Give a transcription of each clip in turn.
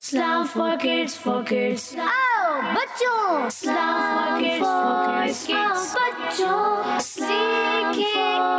Islam for kids. आओ बच्चों, Islam for kids. बच्चों सीखे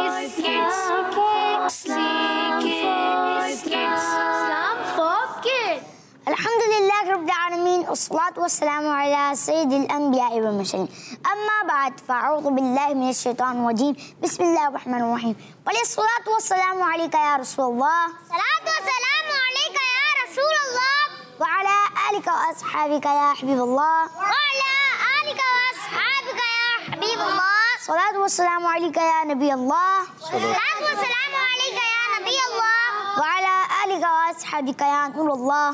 इस्लाम for kids. अल्हम्दुलिल्लाह रब्बिल आलमीन वस्सलातु वस्सलामु अला सय्यिदिल अंबिया'i वल मुरसलीन अम्मा बाद फ़अऊज़ु बिल्लाहि मिनश शैतानिर रजीम बिस्मिल्लाहिर रहमानिर रहीम पढ़िए सलातु वस्सलामु अलैका या रसूलल्लाह सलातु वस्सलामु अलैका या रसूलल्लाह व अला आलिका व अस्हाबिका या हबीबल्लाह व अला आलिका व अस्हाबिका या हबीबल्लाह सलातु वस्सलामु अलैका या नबी अल्लाह सलातु वस्सलामु अलैका या नबी अल्लाह व अला आलिका व अस्हाबिका या नूरल्लाह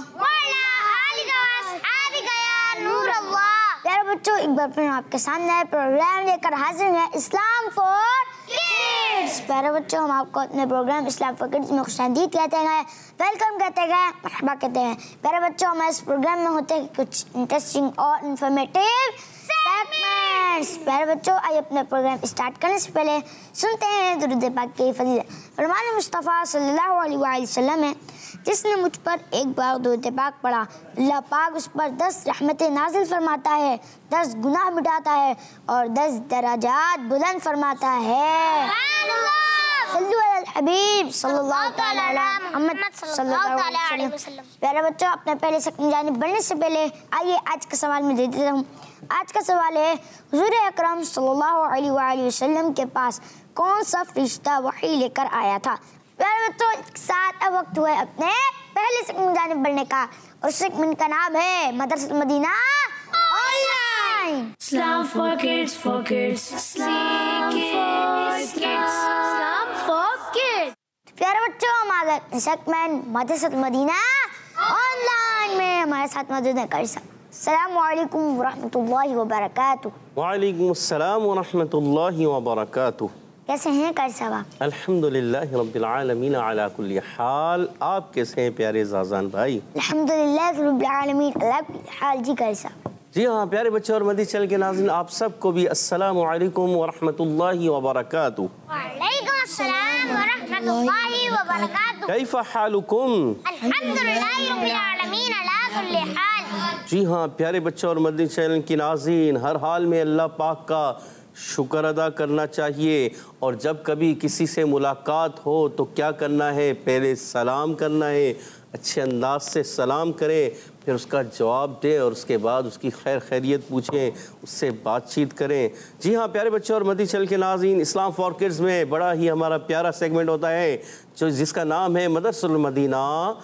प्यारे बच्चों, एक बार फिर आपके सामने प्रोग्राम लेकर हाजिर हैं इस्लाम फॉर किड्स। प्यारे बच्चों, हम आपको अपने प्रोग्राम इस्लाम फॉर किड्स में खुशामदीद कहते हैं, वेलकम कहते हैं, मरहबा कहते हैं। प्यारे बच्चों, हमारे इस प्रोग्राम में होते हैं कुछ इंटरेस्टिंग और इंफॉर्मेटिव सेगमेंट्स। प्यारे बच्चों, आइए अपना प्रोग्राम स्टार्ट करने से पहले सुनते हैं दुरूद पाक की फजीलत। फरमान मुस्तफ़ा सल्लल्लाहु अलैहि वसल्लम है, जिसने मुझ पर एक बार दुरूद पाक पढ़ा, अल्लाह पाक उस पर 10 रहमतें नाजिल फरमाता है, 10 गुनाह मिटाता है और 10 दराजात बुलंद फरमाता है। सल्लु अलल हबीब सल्लल्लाहु तआला अला मुहम्मद सल्लल्लाहु अलैहि वसल्लम। प्यारे बच्चों, अपने पहले सेकंड जानिब बढ़ने से पहले आइए आज का सवाल मैं दे देता हूँ। आज का सवाल है, हुज़ूर अकरम सल्लल्लाहु अलैहि वसल्लम के पास कौन सा फरिश्ता वही लेकर आया था? प्यारे बच्चों, इसके साथ अब वक्त हुआ है अपने पहले सेगमेंट जानिब बढ़ने का, और सेगमेंट का नाम है मदरसा Madina online. Islam for kids. Islam for kids. प्यारे बच्चों, हमारा सेगमेंट मदरसा मदीना ऑनलाइन में हमारे साथ मौजूद है कारी साहब। अस्सलामु अलैकुम वरहमतुल्लाहि वबरकातुहू। वालेकुम अस्सलाम वरहमतुल्लाहि वबरकातुहू। कैसे हैं कारी साहब आप? अल्हम्दुलिल्लाह रब्बिल आलमीन अला कुल्ली हाल। आप कैसे हैं प्यारे ज़ाज़ान भाई? अल्हम्दुलिल्लाह रब्बिल आलमीन अला कुल्ली हाल। जी कारी साहब। जी हाँ प्यारे बच्चों और मदनी चैनल के नाज़रीन, आप सबको भी अस्सलामु अलैकुम वरहमतुल्लाहि वबरकातुहू। वालेकुम अस्सलाम वरहमतुल्लाहि वबरकातुहू। कैफ़ हालुकुम? अल्हम्दुलिल्लाह रब्बिल आलमीन अला कुल्ली हाल। जी हाँ प्यारे बच्चों और मदनी चैनल के नाज़रीन, हर हाल में अल्लाह पाक का शुक्र अदा करना चाहिए, और जब कभी किसी से मुलाकात हो तो क्या करना है? पहले सलाम करना है, अच्छे अंदाज से सलाम करें, फिर उसका जवाब दें और उसके बाद उसकी खैर खैरियत पूछें, उससे बातचीत करें। जी हाँ प्यारे बच्चों और मदनी चैनल के नाज़रीन, इस्लाम फॉर किड्स में बड़ा ही हमारा प्यारा सेगमेंट होता है जिसका नाम है मदरसा मदीना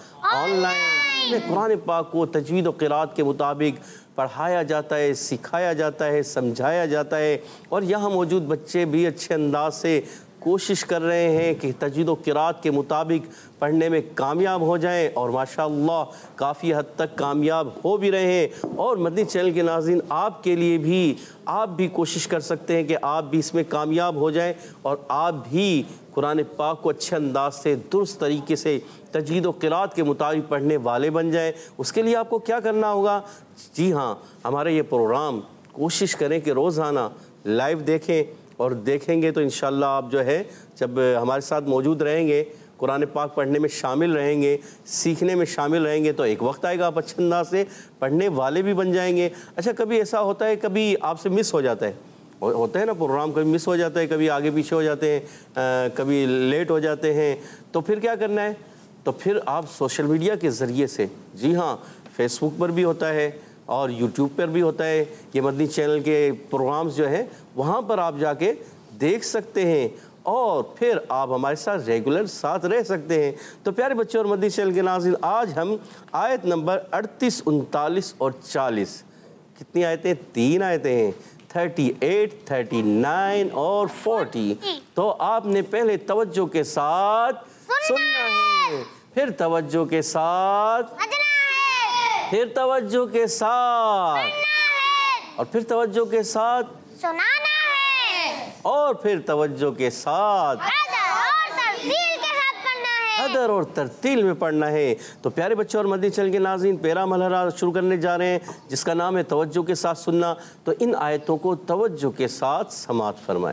ऑनलाइन। कुरान पाक को तजवीद और क़िराअत के मुताबिक पढ़ाया जाता है, सिखाया जाता है, समझाया जाता है, और यहाँ मौजूद बच्चे भी अच्छे अंदाज से कोशिश कर रहे हैं कि तजवीद और क़िराअत के मुताबिक पढ़ने में कामयाब हो जाएं, और माशाअल्लाह काफ़ी हद तक कामयाब हो भी रहे हैं। और मदनी चैनल के नाज़रीन, आपके लिए भी आप भी कोशिश कर सकते हैं कि आप भी इसमें कामयाब हो जाएं और आप भी कुरान पाक को अच्छे अंदाज से दुरुस्त तरीके से तजवीद और क़िराअत के मुताबिक पढ़ने वाले बन जाएं। उसके लिए आपको क्या करना होगा? जी हाँ, हमारा ये प्रोग्राम कोशिश करें कि रोज़ाना लाइव देखें, और देखेंगे तो इंशाअल्लाह आप जो है जब हमारे साथ मौजूद रहेंगे, कुरान पाक पढ़ने में शामिल रहेंगे, सीखने में शामिल रहेंगे, तो एक वक्त आएगा आप अच्छे अंदाज से पढ़ने वाले भी बन जाएंगे। अच्छा, कभी ऐसा होता है, कभी आपसे मिस हो जाता है, होता है ना प्रोग्राम, कभी मिस हो जाता है, कभी आगे पीछे हो जाते हैं, कभी लेट हो जाते हैं, तो फिर क्या करना है? तो फिर आप सोशल मीडिया के ज़रिए से, जी हाँ, फेसबुक पर भी होता है और यूट्यूब पर भी होता है, ये मदनी चैनल के प्रोग्राम्स जो हैं वहाँ पर आप जाके देख सकते हैं, और फिर आप हमारे साथ रेगुलर साथ रह सकते हैं। तो प्यारे बच्चों और मदनी चैनल के नाज़रीन, आज हम आयत नंबर 38, 39 और 40, कितनी आयतें? 3 आयतें हैं, 38, 39 और 40। तो आपने पहले तवज्जो के साथ सुनना है, फिर तवज्जो के साथ, फिर तवज्जो के साथ, और फिर तवज्जो के साथ सुनाना है, और फिर तवज्जो के साथ अदर और तरतील में पढ़ना है। तो प्यारे बच्चों और मदनी चैनल के नाज़रीन, पहला मरहला शुरू करने जा रहे हैं जिसका नाम है तवज्जो के साथ सुनना। तो इन आयतों को तवज्जो के साथ समाअत फरमाएं।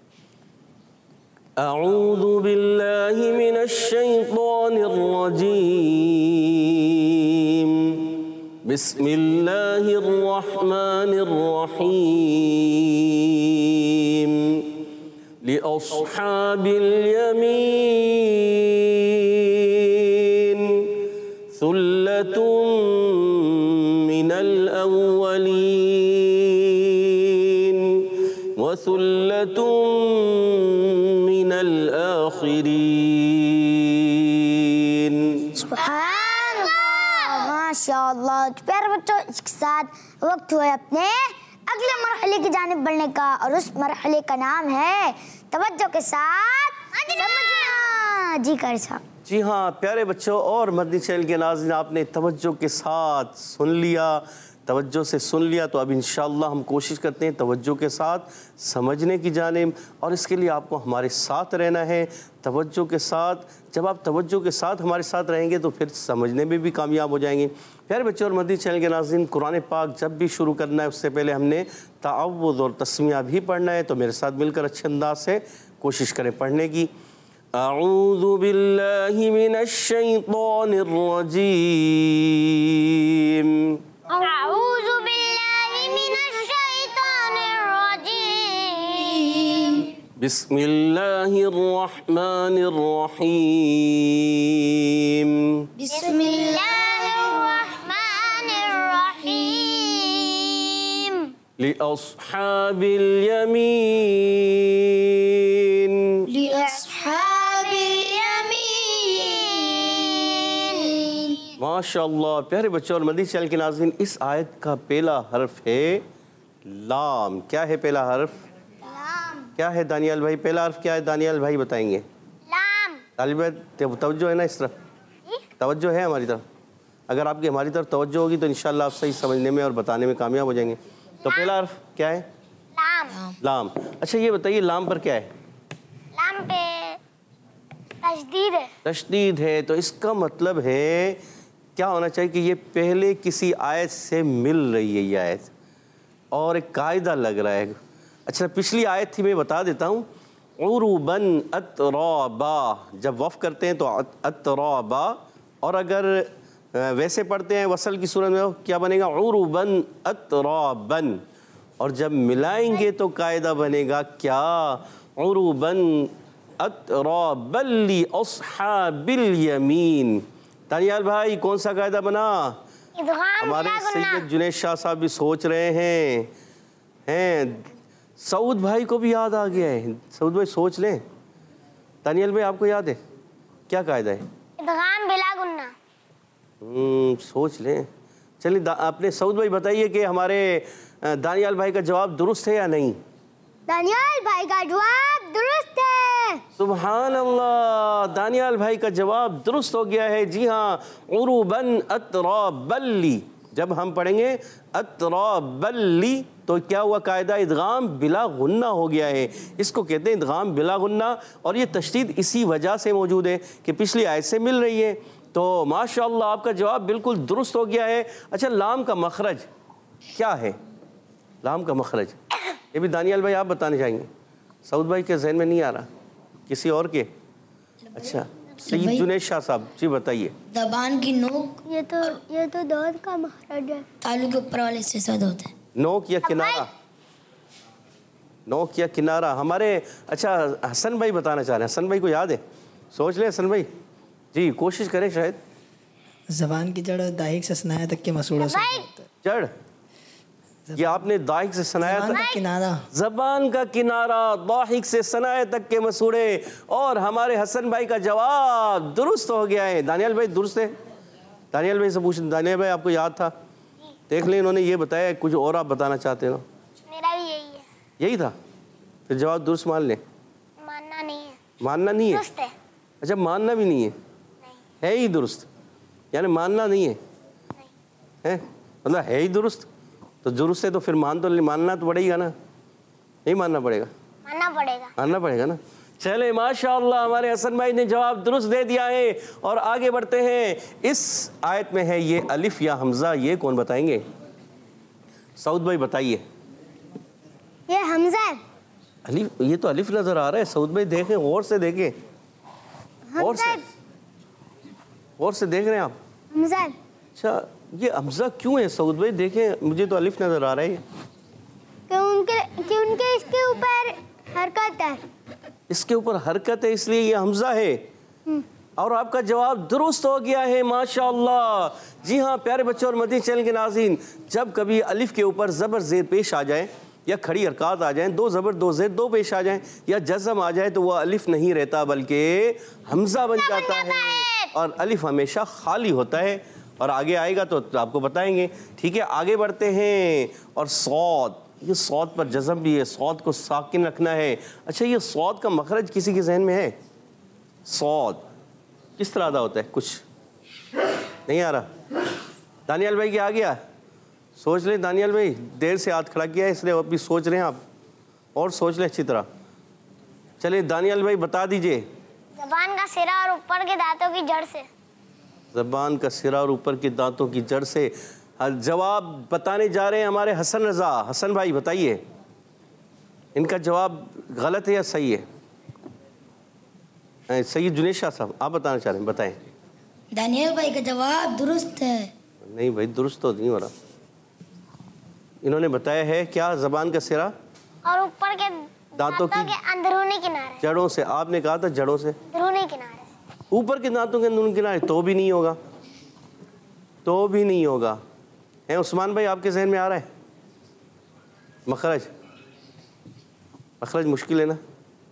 अऊज़ु बिल्लाहि मिनश शैतानिर रजीम। बिस्मिल्लाहिर्रहमानिर्रहीम लिअस्हाबिल यमीन सुल्लतुम मिनल अव्वलीन व सुल्लतुम मिनल आखिरीन। माशाअल्लाह। तो प्यारे बच्चों, इसके साथ वक्त हुआ है अपने अगले मरहले की जानिब बढ़ने का, और उस मरहले का नाम है तवज्जो के साथ समझना। जी कारी साहब। जी हाँ प्यारे बच्चों और मदनी चैनल के नाज़रीन, आपने तवज्जो के साथ सुन लिया, तवज्जो से सुन लिया। तो अब इंशाअल्लाह हम कोशिश करते हैं तवज्जो के साथ समझने की जानिब, और इसके लिए आपको हमारे साथ रहना है तवज्जो के साथ। जब आप तवज्जो के साथ हमारे साथ रहेंगे तो फिर समझने में भी कामयाब हो जाएंगे। प्यारे बच्चों और मदनी चैनल के नाज़रीन, कुरान पाक जब भी शुरू करना है उससे पहले हमने ताअव्वुज़ और तस्मिया भी पढ़ना है। तो मेरे साथ मिलकर अच्छे अंदाज से कोशिश करें पढ़ने की। अऊज़ु बिल्लाहि मिनश शैतानिर रजीम। अऊज़ु बिल्लाहि मिनश शैतानिर रजीम। बिस्मिल्लाहिर्रहमानिर्रहीम। बिस्मिल्लाहिर्रहमानिर्रहीम। लिअस्हाबिल यमीन लिअस्हाबिल यमीन। माशाअल्लाह। प्यारे बच्चों और मदनी चैनल के नाज़रीन, इस आयत का पहला हर्फ है लाम। क्या है पहला हर्फ? लाम। क्या है दानियाल भाई? पहला हर्फ क्या है दानियाल भाई बताएंगे? लाम। तालिब तवज्जो है ना इस तरफ? तवज्जो है हमारी तरफ? अगर आपकी हमारी तरफ तवज्जो होगी तो इंशाअल्लाह आप सही समझने में और बताने में कामयाब हो जाएंगे। तो पहला हर्फ क्या है? लाम। लाम। अच्छा ये बताइए लाम पर क्या है? लाम पे तशदीद है। तशदीद है। तो इसका मतलब है क्या होना चाहिए कि ये पहले किसी आयत से मिल रही है ये आयत, और एक कायदा लग रहा है। अच्छा पिछली आयत थी, मैं बता देता हूँ। उरुबन अतराबा, जब वफ़ करते हैं तो अतराबा, और अगर वैसे पढ़ते हैं वसल की सूरत में क्या बनेगा? उरुबन अतराबन, और जब मिलाएंगे तो कायदा बनेगा क्या? उरुबन अतराबल्ली अस्हाबिल यमीन। तानियाल भाई कौन सा कायदा बना? हमारे सैयद जुनैद शाह साहब भी सोच रहे हैं। सऊद भाई को भी याद आ गया है। सऊद भाई सोच लें। तानियाल भाई आपको याद है क्या कायदा है? इदगाम बिला गुन्ना। सोच लें। चलिए अपने सऊद भाई बताइए कि हमारे दानियाल भाई का जवाब दुरुस्त है या नहीं? दानियाल भाई का जवाब दुरुस्त है। सुभान अल्लाह, दानियाल भाई का जवाब दुरुस्त हो गया है। जी हाँ, उरुबन अतराबल्ली। जब हम पढ़ेंगे अतराबल्ली तो क्या हुआ? कायदा इदगाम बिला गुन्ना हो गया है। इसको कहते हैं इदगाम बिला गुन्ना, और ये तशदीद इसी वजह से मौजूद है कि पिछली आयत से मिल रही है। तो माशाअल्लाह आपका जवाब बिल्कुल दुरुस्त हो गया है। अच्छा लाम का मखरज क्या है? लाम का मखरज ये भी दानियाल भाई आप बताने चाहेंगे? सऊद भाई के जहन में नहीं आ रहा, किसी और के? अच्छा सैयद जुनैद शाह साहब जी बताइए। जबान की नोक। ये तो दौद का मखरज है। तालु के ऊपर वाले से सद होते हैं। नोक या किनारा? नोक या किनारा हमारे। अच्छा हसन भाई बताना चाह रहे हैं। हसन भाई को याद है? सोच लें हसन भाई जी, कोशिश करें शायद। जबान की जड़ दाहिक से सनाया तक के मसूड़ा से जड़, ये आपने दाहिक से सनाया तक किनारा। जबान का किनारा दाहिक से सनाया तक के मसूड़े। और हमारे हसन भाई का जवाब दुरुस्त हो गया है। दानियाल भाई दुरुस्त है? दानियाल भाई से पूछ। दानियाल भाई आपको याद था? देख लें इन्होंने ये बताया, कुछ और आप बताना चाहते हो? मेरा भी यही है। यही था? फिर जवाब दुरुस्त मान लें। मानना नहीं है। मानना नहीं है? दुरुस्त है। अच्छा मानना भी नहीं है? है ही दुरुस्त, यानी मानना नहीं है? है मतलब है ही दुरुस्त। तो दुरुस्त है तो फिर मानना तो पड़ेगा ना? नहीं मानना पड़ेगा? मानना पड़ेगा ना। चले माशाअल्लाह हमारे हसन भाई ने जवाब दुरुस्त दे दिया है। और आगे बढ़ते हैं। इस आयत में है ये अलिफ या हमजा, ये कौन बताएंगे? सऊद भाई बताइए। ये हमजा है। अलिफ, ये तो अलिफ नजर आ रहा है। सऊद भाई देखें, गौर से देखें, गौर से देख रहे हैं आप? हमजा। अच्छा ये हमजा क्यों है सऊद भाई? देखें मुझे तो अलिफ नजर आ रहा है। कि उनके इसके ऊपर हरकत है। इसके ऊपर हरकत है इसलिए ये हमजा है। और आपका जवाब दुरुस्त हो गया है, माशाअल्लाह। जी हाँ प्यारे बच्चों और मदनी चैनल के नाज़रीन, जब कभी अलिफ के ऊपर ज़बर ज़ेर पेश आ जाए या खड़ी हरकत आ जाएं, 2 ज़बर 2 ज़ेर 2 पेश आ जाएं या जज़म आ जाए, तो वह अलिफ नहीं रहता बल्कि हमजा बन जाता है और अलिफ हमेशा खाली होता है। और आगे आएगा तो आपको बताएंगे। ठीक है, आगे बढ़ते हैं। और सौद, ये सौद पर जज़म भी है, सौद को साकिन रखना है। अच्छा, ये सौद का मखरज किसी के जहन में है? सौद किस तरह अदा होता है? कुछ नहीं आ रहा? दानियाल भाई क्या आ गया? सोच लें दानियाल भाई, देर से हाथ खड़ा किया है इसलिए अभी सोच रहे हैं आप, और सोच लें अच्छी तरह। चलिए दानियाल भाई बता दीजिए। ज़बान का सिरा और ऊपर के दांतों की जड़ से। ज़बान का सिरा और ऊपर के दांतों की जड़ से। जवाब बताने जा रहे हैं हमारे हसन रज़ा। हसन भाई बताइए, इनका जवाब गलत है या सही है? सही जुनेद शाह साहब आप बताना चाह रहे हैं, बताएं। दानियल भाई का जवाब दुरुस्त है। नहीं भाई, दुरुस्त तो नहीं हो रहा। इन्होंने बताया है क्या? ज़बान का सिरा और ऊपर के दांतों की अंदरूनी किनारे। जड़ों से। आपने कहा था जड़ों से, अंदरूनी किनारे। ऊपर के दांतों के अंदरूनी किनारे, तो भी नहीं होगा, तो भी नहीं होगा। है उस्मान भाई आपके जहन में आ रहा है मखरज? मखरज मुश्किल है ना?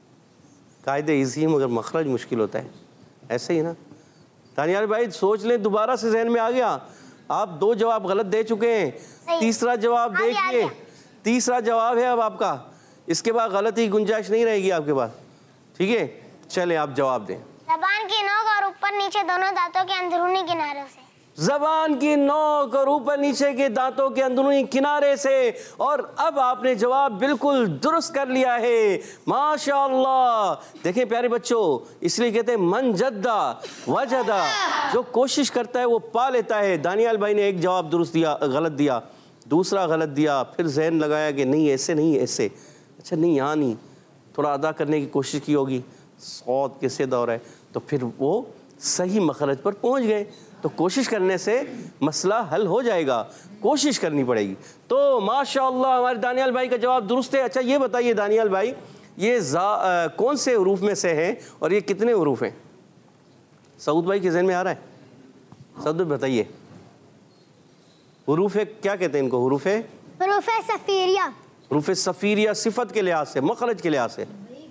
कायदे इजी है मगर मखरज मुश्किल होता है, ऐसे ही ना? दानियाल भाई सोच लें, दोबारा से जहन में आ गया। आप 2 जवाब गलत दे चुके हैं, तीसरा जवाब देखिए। तीसरा जवाब है अब आपका, इसके बाद गलती की गुंजाइश नहीं रहेगी आपके पास। ठीक है, चले आप जवाब दें। ज़बान की नोक और ऊपर नीचे दोनों दांतों के अंदरूनी किनारों से। ज़बान की नोक और ऊपर नीचे के दांतों के अंदरूनी किनारे से। और अब आपने जवाब बिल्कुल दुरुस्त कर लिया है, माशाअल्लाह। देखें प्यारे बच्चों, इसलिए कहते हैं मन जद्दा वजदा, जो कोशिश करता है वो पा लेता है। दानियाल भाई ने एक जवाब दुरुस्त दिया, गलत दिया, दूसरा गलत दिया, फिर जहन लगाया कि नहीं ऐसे नहीं ऐसे। अच्छा नहीं, यहाँ नहीं, थोड़ा अदा करने की कोशिश की होगी, सौद कैसे दौर है, तो फिर वो सही मखरज पर पहुँच गए। तो कोशिश करने से मसला हल हो जाएगा, कोशिश करनी पड़ेगी। तो माशाअल्लाह हमारे दानियाल भाई का जवाब दुरुस्त है। अच्छा ये बताइए दानियाल भाई, ये कौन से हुरूफ में से है और ये कितने हुरूफ हैं? सऊद भाई के ज़हन में आ रहा है? सऊद भाई बताइए, हुरूफ है क्या कहते हैं इनको? हुरूफ है सफीरिया। हुरूफ सफीरिया सिफत के लिहाज से, मखरज के लिहाज से।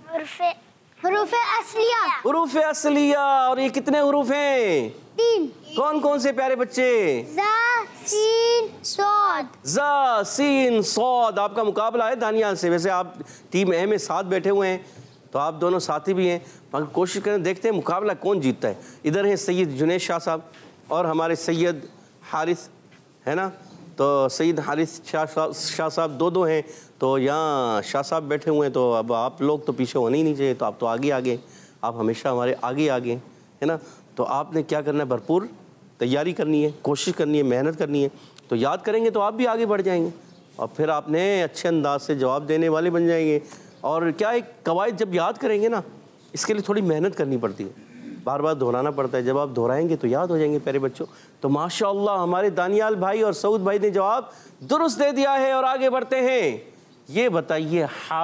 हुरूफ असलिया। हुरूफ असलिया। और ये कितने हुरूफ हैं? 3। कौन कौन से प्यारे बच्चे? ज़ा सीन सौद। ज़ा सीन सौद। आपका मुकाबला है दानियाल से। वैसे आप टीम ए में साथ बैठे हुए हैं, तो आप दोनों साथी भी हैं, मगर कोशिश करें, देखते हैं मुकाबला कौन जीतता है। इधर हैं सैयद जुनेद शाह साहब और हमारे सैयद हारिस, है ना? तो सैयद हारिस शाह साहब 2-2 हैं। तो यहाँ शाह साहब बैठे हुए हैं, तो अब आप लोग तो पीछे होने ही नहीं चाहिए, तो आप तो आगे आगे, आप हमेशा हमारे आगे आगे, है ना? तो आपने क्या करना है, भरपूर तैयारी करनी है, कोशिश करनी है, मेहनत करनी है। तो याद करेंगे तो आप भी आगे बढ़ जाएंगे और फिर आपने अच्छे अंदाज से जवाब देने वाले बन जाएंगे। और क्या एक कवायद जब याद करेंगे ना, इसके लिए थोड़ी मेहनत करनी पड़ती है, बार बार दोहराना पड़ता है। जब आप दोहराएंगे तो याद हो जाएंगे प्यारे बच्चों। तो माशाअल्लाह हमारे दानियाल भाई और सऊद भाई ने जवाब दुरुस्त दे दिया है। और आगे बढ़ते हैं। ये बताइए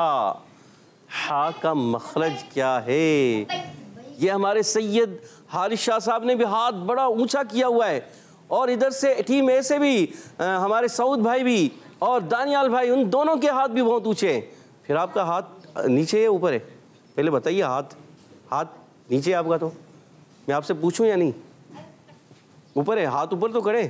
हा का मखरज क्या है? ये हमारे सैयद हारिस शाह साहब ने भी हाथ बड़ा ऊंचा किया हुआ है, और इधर से टीम ए से भी हमारे सऊद भाई भी और दानियाल भाई, उन दोनों के हाथ भी बहुत ऊंचे हैं। फिर आपका हाथ नीचे है ऊपर है? पहले बताइए, हाथ नीचे है आपका? तो मैं आपसे पूछूं या नहीं? ऊपर है हाथ, ऊपर तो करें।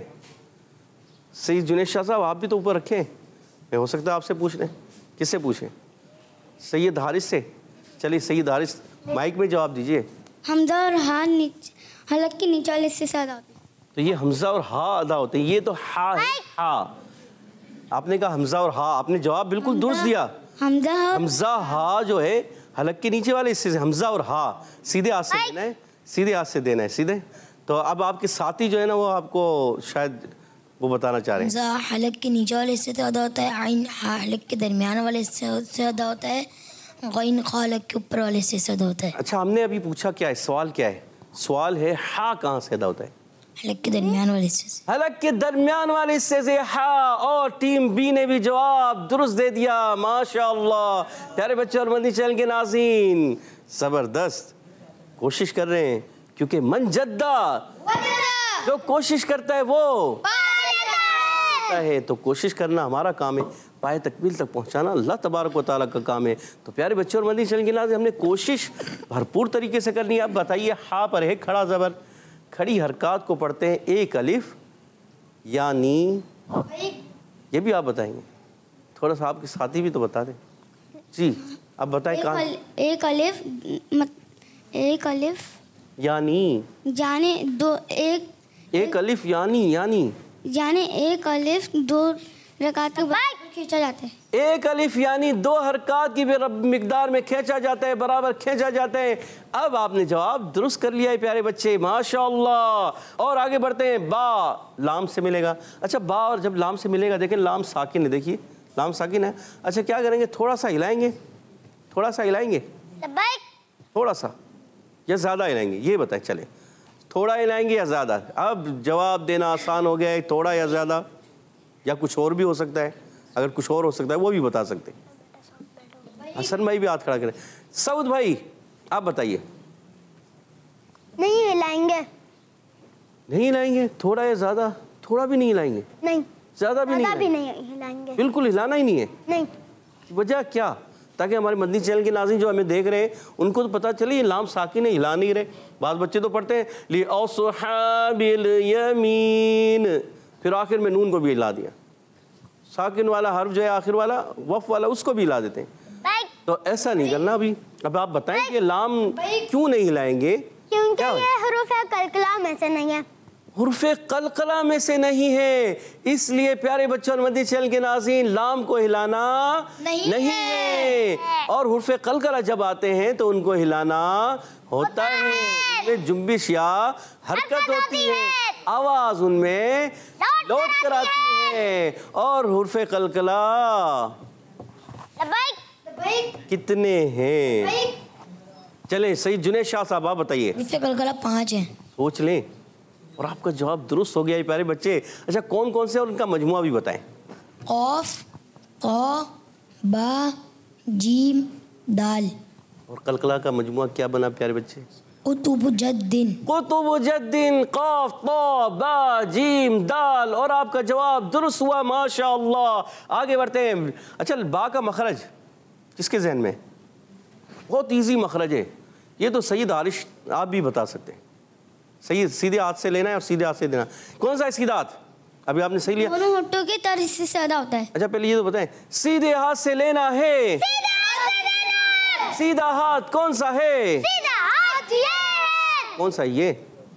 सैयद जुनेद शाह साहब आप भी तो ऊपर रखें, मैं हो सकता है आपसे पूछ लें। किससे पूछें? सैयद हारिस से। चलिए सैयद हारिस माइक में जवाब दीजिए। हमजा और हा हलक के नीचे वाले हिस्से से अदा होते हैं। तो ये हमजा और हा अदा होते हैं, ये तो हा है। हा आपने कहा हमजा और हा, आपने जवाब बिल्कुल दुरुस्त दिया। हमजा हा जो है हलक के नीचे वाले हिस्से से, हमजा और हा सीधे हाथ से देना है, सीधे हाथ से देना है, सीधे। तो अब आपके साथी जो है ना, वो आपको शायद वो बताना चाह रहे हैं। हमजा हलक के नीचे वाले हिस्से से अदा होता है, आइन हा हलक के दरमियान वाले हिस्से से अदा होता है, गैन खा हलक के ऊपर वाले हिस्से से अदा होता है। अच्छा हमने अभी पूछा क्या है, सवाल क्या है? सवाल है हा कहाँ से अदा होता है? हलक के दरमियान वाले हिस्से से। हलक के दरमियान वाले हिस्से से। हाँ, और टीम बी ने भी जवाब दुरुस्त दे दिया। माशाअल्लाह। प्यारे बच्चे और मदनी चैनल के नाज़रीन, ज़बरदस्त कोशिश कर रहे हैं, क्योंकि मन जद्दा, जो कोशिश करता है वो पाता है। तो कोशिश करना हमारा काम है, पाए तकमील तक पहुंचाना अल्लाह तबारक व तआला का काम है। तो प्यारे बच्चों और मदनी चैनल के नाज़रीन, हमने कोशिश भरपूर तरीके से करनी है। अब बताइए, हा पर है खड़ा ज़बर, खड़ी हरकत को पढ़ते हैं एक अलिफ यानी, ये भी आप बताएंगे? थोड़ा सा आपके साथी भी तो बता दें जी। अब बताएं कहाँ? एक अलिफ यानी, जाने दो, एक अलिफ यानी एक अलिफ दो रकात के बाद खींचा जाता है। एक अलिफ यानी दो हरकत की मिकदार में खींचा जाता है, बराबर खींचा जाता है। अब आपने जवाब दुरुस्त कर लिया है प्यारे बच्चे, माशाअल्लाह। और आगे बढ़ते हैं। बा लाम से मिलेगा। अच्छा, बा और जब लाम से मिलेगा, देखें लाम साकिन है, देखिए लाम साकिन है। अच्छा, क्या करेंगे? थोड़ा सा हिलाएंगे, थोड़ा सा हिलाएंगे, थोड़ा सा या ज़्यादा हिलाएंगे? ये बताएं, चले थोड़ा हिलाएंगे या ज़्यादा? अब जवाब देना आसान हो गया है, थोड़ा या ज़्यादा, या कुछ और भी हो सकता है। अगर कुछ और हो सकता है वो भी बता सकते हैं। हसन भाई भी हाथ खड़ा करें। सऊद भाई आप बताइए। नहीं हिलाएंगे। नहीं हिलाएंगे? थोड़ा या ज़्यादा? थोड़ा भी नहीं हिलाएंगे? नहीं। ज़्यादा भी नहीं हिलाएंगे? बिल्कुल हिलाना ही नहीं है? नहीं। वजह क्या? ताकि हमारे मदनी चैनल के नाज़रीन जो हमें देख रहे हैं उनको तो पता चले ये लाम साकिन है, हिला नहीं रहे। बाद बच्चे तो पढ़ते हैं ली अस्हाबिल यमीन, फिर आखिर में नून को भी हिला दिया। साकिन वाला हर्फ जो है आखिर वाला, वफ वाला, उसको भी हिला देते हैं। तो ऐसा नहीं करना। अभी अब आप बताएं कि लाम क्यों नहीं हिलाएंगे? क्योंकि ये हुरूफ कलकला में से नहीं है। हुर्फ़े कलकला में से नहीं है, इसलिए प्यारे बच्चों और मदनी चैनल के नाज़रीन लाम को हिलाना नहीं है। और हुर्फ़े कलकला जब आते हैं तो उनको हिलाना होता है। उनमें जुम्बिश या हरकत होती है, आवाज़ उनमें लौट कर आती है। और हुर्फ़े कलकला कितने हैं? चले सही, जुनेद शाह साहब आप बताइए। हुर्फ़े कलकला 5 हैं। सोच लें, और आपका जवाब दुरुस्त हो गया है प्यारे बच्चे। अच्छा, कौन कौन से और उनका मजमुआ भी बताएं। कौफ, क़, बा, जीम, दाल। और कलकला का मजमुआ क्या बना प्यारे बच्चे? कुतुबुज्जद्दीन। कुतुबुज्जद्दीन, क़ाफ, ता, बा, जीम, दाल। और आपका जवाब दुरुस्त हुआ, माशाअल्लाह। आगे बढ़ते हैं। अच्छा, बा का मखरज किसके जहन में? बहुत इजी मखरज है ये, तो सईद आरिश आप भी बता सकते हैं। सही, सीधे हाथ से लेना है और सीधे हाथ से देना। कौन सा है सीधा हाथ? अभी आपने सही लिया। दोनों होठों के तर हिस्से से अदा होता है। अच्छा, पहले ये तो बताएं, सीधे हाथ से लेना है। सीधा हाथ कौन सा है? सीधा हाथ ये है। कौन सा? ये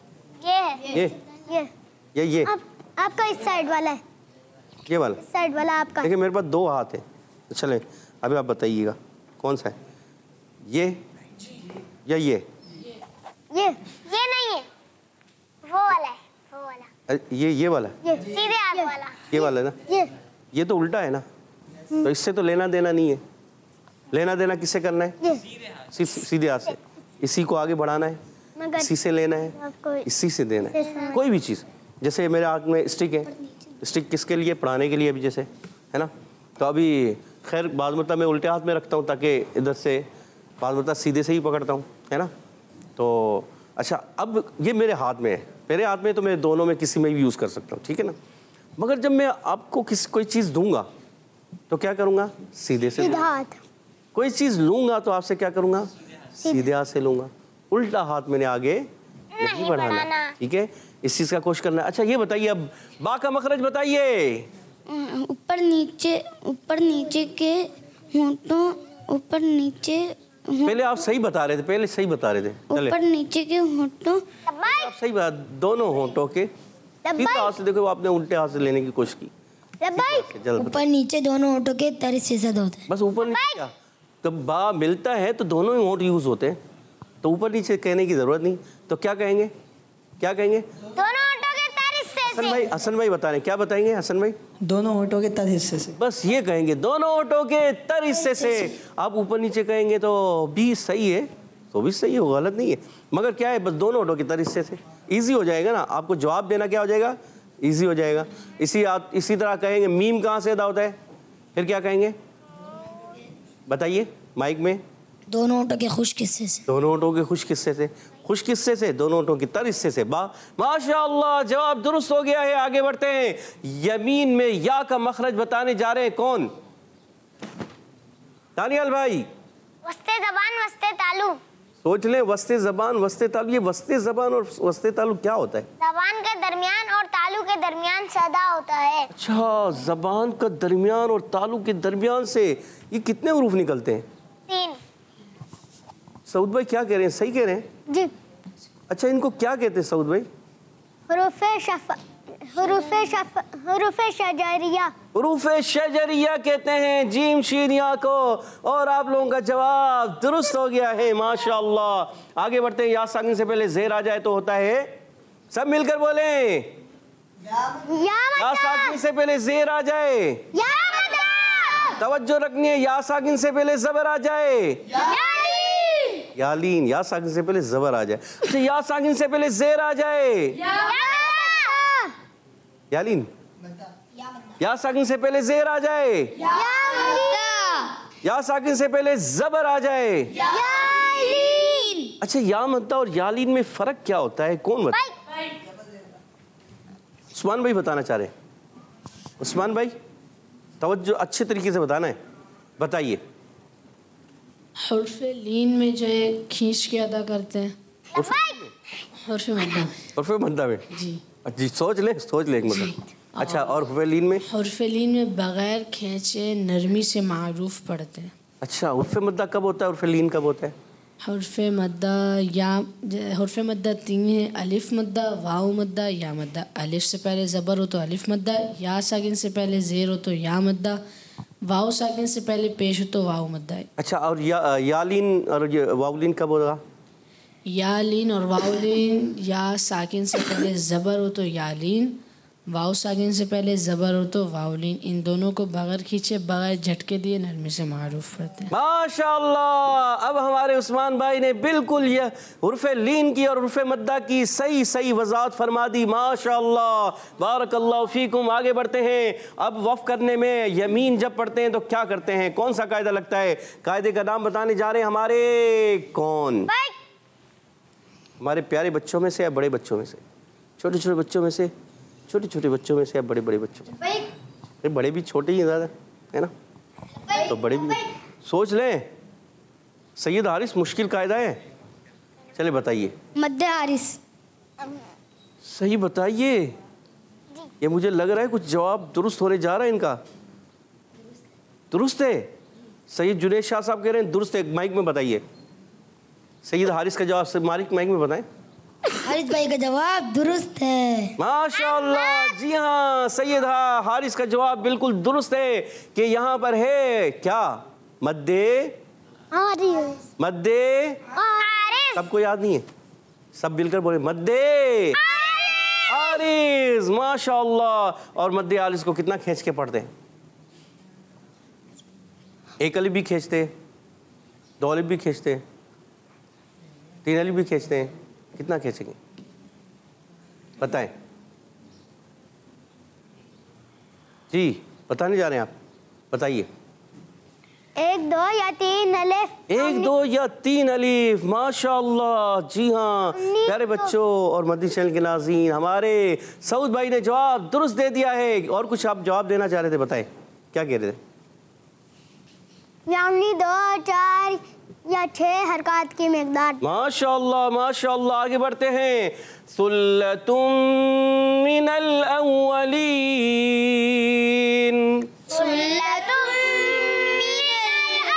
आपका इस साइड वाला है। ये वाला? साइड वाला आपका। देखिए मेरे पास दो हाथ है। चले अभी आप बताइएगा कौन सा है, ये या ये नहीं है, वो वाला है, वो वाला। ये वाला? ये सीधे हाथ वाला। ये वाला है ना? ये तो उल्टा है ना, तो इससे तो लेना देना नहीं है। लेना देना किससे करना है? सीधे हाथ से। इसी को आगे बढ़ाना है, इसी से लेना है, इसी से देना है। कोई भी चीज़, जैसे मेरे हाथ में स्टिक है, स्टिक किसके लिए? पढ़ाने के लिए भी, जैसे है ना। तो अभी खैर बाद मतलब मैं उल्टे हाथ में रखता हूँ ताकि इधर से, बाद मतलब सीधे से ही पकड़ता हूँ, है ना। तो अच्छा, अब ये मेरे हाथ में है, मेरे हाथ में, तो मैं दोनों में किसी में भी यूज़ कर सकता हूँ, ठीक है ना। मगर जब मैं आपको कोई चीज़ दूंगा तो क्या करूँगा? सीधे से हाथ। कोई चीज़ लूँगा तो आपसे क्या करूँगा? सीधे हाथ से लूँगा। उल्टा हाथ मैंने आगे नहीं बढ़ाना, ठीक है। इस चीज़ का कोशिश करना है। अच्छा ये बताइए, अब बा का मखरज बताइए। ऊपर नीचे के होठों, ऊपर नीचे। पहले आप सही बता रहे थे, पहले सही बता रहे थे। ऊपर नीचे के होठों, आप सही बात, दोनों होठों के सीधा हाथ से। देखो आपने उल्टे हाथ से लेने की कोशिश की। ऊपर नीचे दोनों होठों के तर से ज़्यादा होता है। बस ऊपर नीचे क्या, जब बा मिलता है तो दोनों ही होठ यूज होते हैं, तो ऊपर नीचे कहने की जरूरत नहीं। तो क्या कहेंगे? क्या कहेंगे? दोनों होठों के तर हिस्से से। हसन भाई बता रहे, क्या बताएंगे हसन भाई? दोनों होठों के तर हिस्से से। बस ये कहेंगे, दोनों होठों के तर हिस्से से। आप ऊपर नीचे कहेंगे तो भी सही है, तो भी सही हो, गलत नहीं है, मगर क्या है बस दोनों होठों की तरह से ईजी हो जाएगा ना, आपको जवाब देना क्या हो जाएगा, ईजी हो जाएगा। इसी तरह कहेंगे मीम कहाँ से अदा होता है, फिर क्या कहेंगे बताइए माइक में। दोनों होठों के खुश्क हिस्से से। दोनों होठों के खुश्क हिस्से से, खुश्क हिस्से से, दोनों होठों की तर हिस्से से। माशाअल्लाह जवाब दुरुस्त हो गया है। आगे बढ़ते हैं, यमीन में या का मखरज बताने जा रहे हैं कौन, दानियाल भाई। वस्ते ज़बान वस्ते तालू। सोच लें, वस्ते ज़बान वस्ते तालू, ये वस्ते ज़बान और वस्ते तालू क्या होता है? ज़बान के दरमियान और तालू के दरमियान से अदा होता है। अच्छा, ज़बान का दरमियान और तालू के दरमियान से ये कितने हरूफ निकलते हैं? 3। सऊद भाई क्या कह रहे हैं, सही कह रहे हैं जी। अच्छा, इनको क्या कहते हैं सऊद भाई? हुरूफ़े शजरिया। हुरूफ़े शजरिया कहते हैं जीम शीनिया को, और आप लोगों का जवाब दुरुस्त हो गया है माशाअल्लाह। आगे बढ़ते हैं, या साकिन से पहले ज़ेर आ जाए तो होता है, सब मिलकर बोलें, या साकिन से पहले ज़ेर आ जाए, तवज्जो रखनी है, या साकिन से पहले ज़बर आ जाए, यालीन, या साकिन से पहले ज़बर आ जाए। अच्छा, या साकिन से पहले ज़ेर आ जाए, यालीन, या साकिन से पहले ज़ेर आ जाए, या साकिन से पहले ज़बर आ जाए। अच्छा, या मद्दा और यालीन में फ़र्क क्या होता है, कौन बताए? उस्मान भाई बताना चाह रहे हैं, उस्मान भाई तवज्जो अच्छे तरीके से बताना है, बताइए। हर्फ़े लीन में जो है खींच के अदा करते हैं, हर्फ़े मद्दा में। हर्फ़े मद्दा में जी, सोच ले एक मतलब। अच्छा, और हर्फ़े लीन में? हर्फ़े लीन में बग़ैर खींचे नरमी से मारूफ पढ़ते हैं। अच्छा, हर्फ़े मद्दा कब होता है, हर्फ़े लीन कब होता है? हर्फ़े मद्दा या हर्फ़े मद्दा 3 है, अलिफ मद्दा, वाव मद्दा, या मद्दा। अलिफ से पहले ज़बर हो तो अलिफ मद्दा, या साकिन से पहले ज़ेर हो तो या मद्दा, वाव साकिन से पहले पेश हो तो वाव मद्दा है। अच्छा, और यालीन और वावलीन कब होगा? यालीन और वावलीन, या साकिन से पहले ज़बर हो तो यालीन, वाव साकिन से पहले ज़बर हो तो वावलीन। इन दोनों को बगैर खींचे बगैर झटके दिए नरमी से मारूफ पढ़ते हैं। माशाअल्लाह, अब हमारे उस्मान भाई ने बिल्कुल ये हुर्फ़े लीन की और हुर्फ़े मद्दा की सही वजाहत फरमा दी। माशाअल्लाह, बारकल्लाहु फीकुम। आगे बढ़ते हैं, अब वफ़ करने में यमीन जब पढ़ते हैं तो क्या करते हैं, कौन सा कायदा लगता है? कायदे का नाम बताने जा रहे हैं हमारे कौन, हमारे प्यारे बच्चों में से या बड़े बच्चों में से? छोटे बच्चों में से, छोटे बच्चों में से या बड़े बच्चों में? बड़े भी छोटे ही ज़्यादा है ना, तो बड़े भी सोच लें। सैयद हारिस, मुश्किल कायदा है, चले बताइए। मद्दे हारिस। सही बताइए, ये मुझे लग रहा है कुछ जवाब दुरुस्त होने जा रहा है इनका। दुरुस्त है, सैयद जुनैद शाह साहब कह रहे हैं दुरुस्त है, माइक में बताइए। सैयद हारिस का जवाब से मालिक माइक में बताएं। हारिस भाई का जवाब दुरुस्त है। माशाअल्लाह, जी हाँ, सैयद हारिस का जवाब बिल्कुल दुरुस्त है कि यहाँ पर है क्या, मद्दे सबको याद नहीं है, सब मिलकर बोले मद्दे हारिस। माशाअल्लाह, और मद्दे हारिस को कितना खींच के पढ़ते हैं? एक अलिफ भी खींचते हैं, 2 अलिफ भी खींचते हैं, 3 अलिफ भी खींचते हैं, कितना खींचेंगे बताएं जी, बताने जा रहे हैं आप, बताइए। 1 2 या 3 अलिफ। 1 2 या 3 अलिफ। माशाअल्लाह, जी हाँ प्यारे बच्चों और मदनी चैनल के नाज़रीन, हमारे सऊद भाई ने जवाब दुरुस्त दे दिया है। और कुछ आप जवाब देना चाह रहे थे, बताएं क्या कह रहे थे? यानी 2 4 या 6 हरकत की मिकदार। माशाअल्लाह माशाअल्लाह। आगे बढ़ते हैं, सुल्लतुम मिनल अव्वलीन। सुल्लतुम मिनल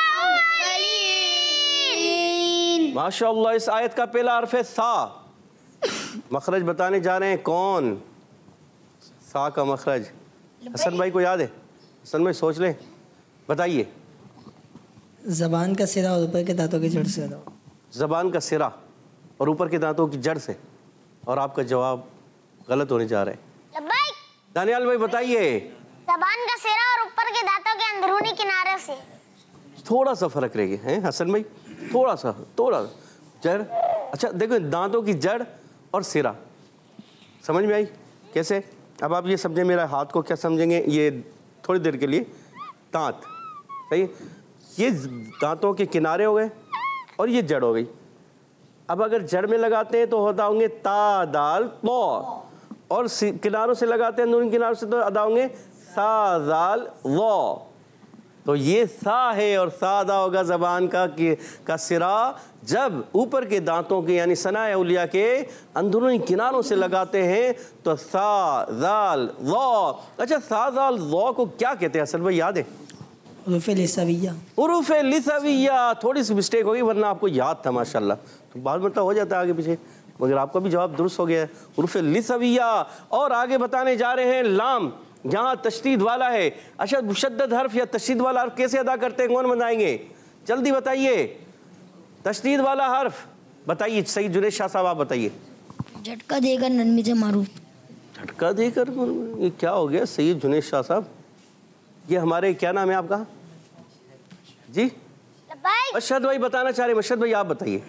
अव्वलीन। माशाअल्लाह, इस आयत का पहला हर्फ है सा। मखरज बताने जा रहे हैं कौन, सा का मखरज। हसन भाई को याद है? हसन भाई सोच लें, बताइए। ज़बान का सिरा और ऊपर के दांतों की जड़ से अदा। ज़बान का सिरा और ऊपर के दांतों की जड़ से, और आपका जवाब गलत होने जा रहा है। लब्बैक। दानियाल भाई बताइए। ज़बान का सिरा और ऊपर के दांतों के अंदरूनी किनारे से। थोड़ा सा फर्क रह गया है हसन भाई, थोड़ा सा जड़। अच्छा देखो, दांतों की जड़ और सिरा, समझ में आई कैसे? अब आप ये समझें, मेरा हाथ को क्या समझेंगे, ये थोड़ी देर के लिए दांत, सही है? ये दांतों के किनारे हो गए और ये जड़ हो गई। अब अगर जड़ में लगाते हैं तो होता होंगे ता दाल तो, और किनारों से लगाते हैं, नून किनारों से, तो अदा होंगे सा दाल वो। तो ये सा है और सा अदा होगा जबान का सिरा जब ऊपर के दांतों के यानी सनाए उलिया के अंदरूनी किनारों से लगाते हैं तो सा दाल वो। अच्छा, सा दाल वो को क्या कहते हैं असल में, याद है? उरूफ लिसाविया। उरूफ लिसाविया। थोड़ी सी मिस्टेक होगी वरना आपको याद था माशाल्लाह, तो बाद में तो हो जाता है आगे पीछे, मगर आपका भी जवाब दुरुस्त हो गया है, उरूफ लिसाविया। और आगे बताने जा रहे हैं लाम, यहाँ तशदीद वाला है। अच्छा, मुशद्दद हर्फ या तशदीद वाला हर्फ कैसे अदा करते हैं, कौन बताएंगे? जल्दी बताइए, तशदीद वाला हर्फ बताइए। सही जुनेद शाह साहब आप बताइए। झटका देकर नरमी से मारूफ। झटका देकर, ये क्या हो गया सही जुनेद शाह साहब? ये हमारे क्या नाम है आपका जी? मशहद भाई बताना चाह रहे। मशहद भाई आप बताइए।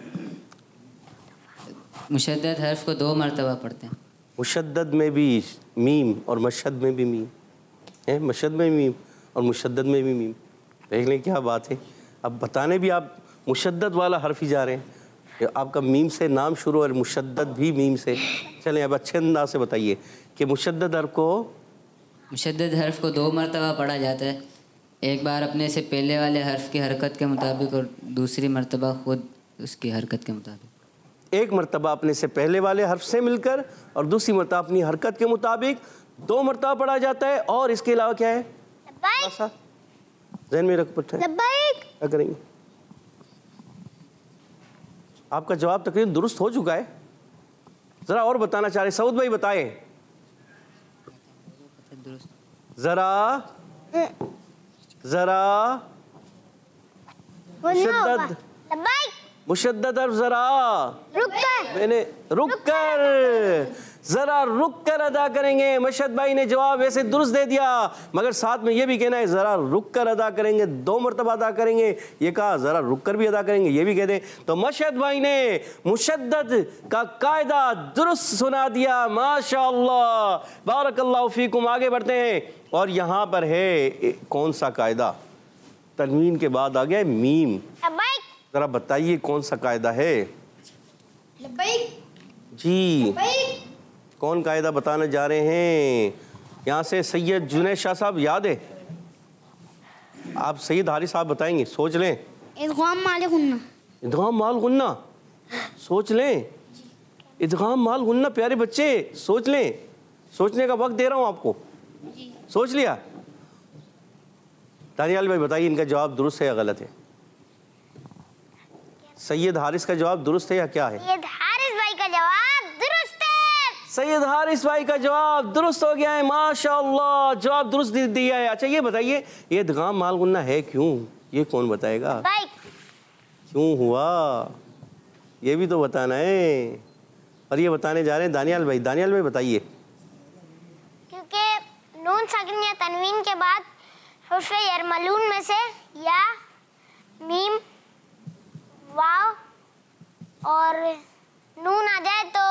मुशद्दद हर्फ को 2 मरतबा पढ़ते हैं। मुशद्दद में भी मीम और मशहद में भी मीम है, मशहद में मीम और मुशद्दद में भी मीम। देख लें क्या बात है। अब बताने भी आप मुशद्दद वाला हर्फ ही जा रहे हैं, आपका मीम से नाम शुरू और मुशद्दद भी मीम से। चलें अब अच्छे अंदाज से बताइए कि मुशद्दद हर्फ को, मुशद्दद हर्फ को 2 मरतबा पढ़ा जाता है, एक बार अपने से पहले वाले हर्फ की हरकत के मुताबिक और दूसरी मरतबा खुद उसकी हरकत के मुताबिक। एक मरतबा अपने से पहले वाले हर्फ से मिलकर और दूसरी मरतबा अपनी हरकत के मुताबिक 2 मरतबा पढ़ा जाता है। और इसके अलावा क्या है? ज़हन में रख पट्टा क्या करेंगे? आपका जवाब तकरीबन दुरुस्त हो चुका है, जरा और बताना चाह रहे सऊद भाई बताएं जरा जरा। मुशद्दद मुशद्दद हर्फ जरा मैंने रुक कर, जरा रुक कर अदा करेंगे। मशहद भाई ने जवाब वैसे दुरुस्त दे दिया, मगर साथ में ये भी कहना है जरा रुक कर अदा करेंगे, 2 मरतबा अदा करेंगे। ये कहा जरा रुक कर भी अदा करेंगे, ये भी कह दें। तो मशहद भाई ने मुशद्दद का कायदा दुरुस्त सुना दिया। माशाअल्लाह, बारकल्लाहु फीकुम। आगे बढ़ते हैं और यहाँ पर है कौन सा कायदा? तनवीन के बाद आ गया मीम। जरा बताइए कौन सा कायदा है जी? कौन कायदा बताने जा रहे हैं? यहाँ से सैयद जुनैद शाह साहब याद है? आप सैयद हारिस साहब बताएंगे, सोच लें। इदगाम माल गुन्ना। इदगाम माल गुन्ना, सोच लें। इदगाम माल गुन्ना, प्यारे बच्चे सोच लें, सोचने का वक्त दे रहा हूँ आपको। सोच लिया? दानियाल भाई बताइए इनका जवाब दुरुस्त है या गलत है? सैयद हारिस का जवाब दुरुस्त है या क्या है? सैयद हारिस भाई का जवाब दुरुस्त है। सैयद हारिस भाई का जवाब दुरुस्त हो गया है, माशाअल्लाह, जवाब दुरुस्त दिया है। अच्छा ये बताइए ये इदगाम माल गुन्ना है क्यों? ये कौन बताएगा क्यों हुआ? ये भी तो बताना है, और ये बताने जा रहे हैं दानियाल भाई। दानियाल भाई बताइए। क्योंकि नून साकिन या तनवीन के बाद हुर्फ यरमलून में से या मीम वाव और नून आ जाए तो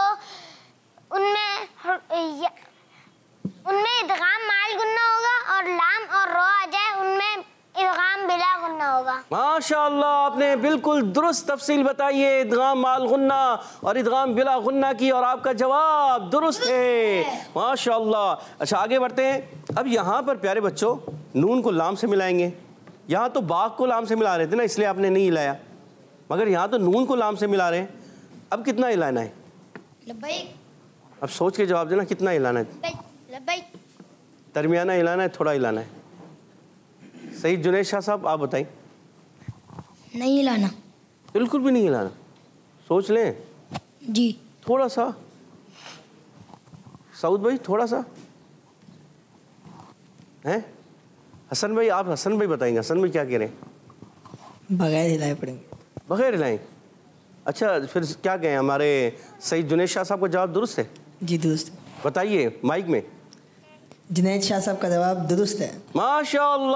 उनमें इदगाम माल गुन्ना होगा, और लाम और रो आ जाए उनमें इदगाम बिला गुन्ना होगा। माशाअल्लाह, आपने बिल्कुल दुरुस्त तफसील बताई है इदगाम माल गुन्ना और इदगाम बिला गुन्ना की, और आपका जवाब दुरुस्त है, माशाअल्लाह। अच्छा आगे बढ़ते हैं। अब यहाँ पर प्यारे बच्चों नून को लाम से मिलाएंगे। यहाँ तो बाग को लाम से मिला रहे थे ना, इसलिए आपने नहीं हिलाया, मगर यहाँ तो नून को लाम से मिला रहे हैं। अब कितना हिलाना है? अब सोच के जवाब देना, कितना हिलाना है? दरमियाना हिलाना है, थोड़ा हिलाना है? सही जुनैद शाह साहब आप बताइए। नहीं हिलाना। बिल्कुल भी नहीं हिलाना, सोच लें जी। थोड़ा सा। सऊद भाई थोड़ा सा हैं? हसन भाई आप, हसन भाई बताएंगे। हसन भाई क्या कह रहे हैं? बगैर हिलाए पड़ेंगे। बगैर हिलाएं? अच्छा फिर क्या कहें? हमारे सही जुनैद शाह साहब का जवाब दुरुस्त है? जी दुरुस्त। बताइए माइक में। जुनैद शाह साहब का जवाब दुरुस्त है।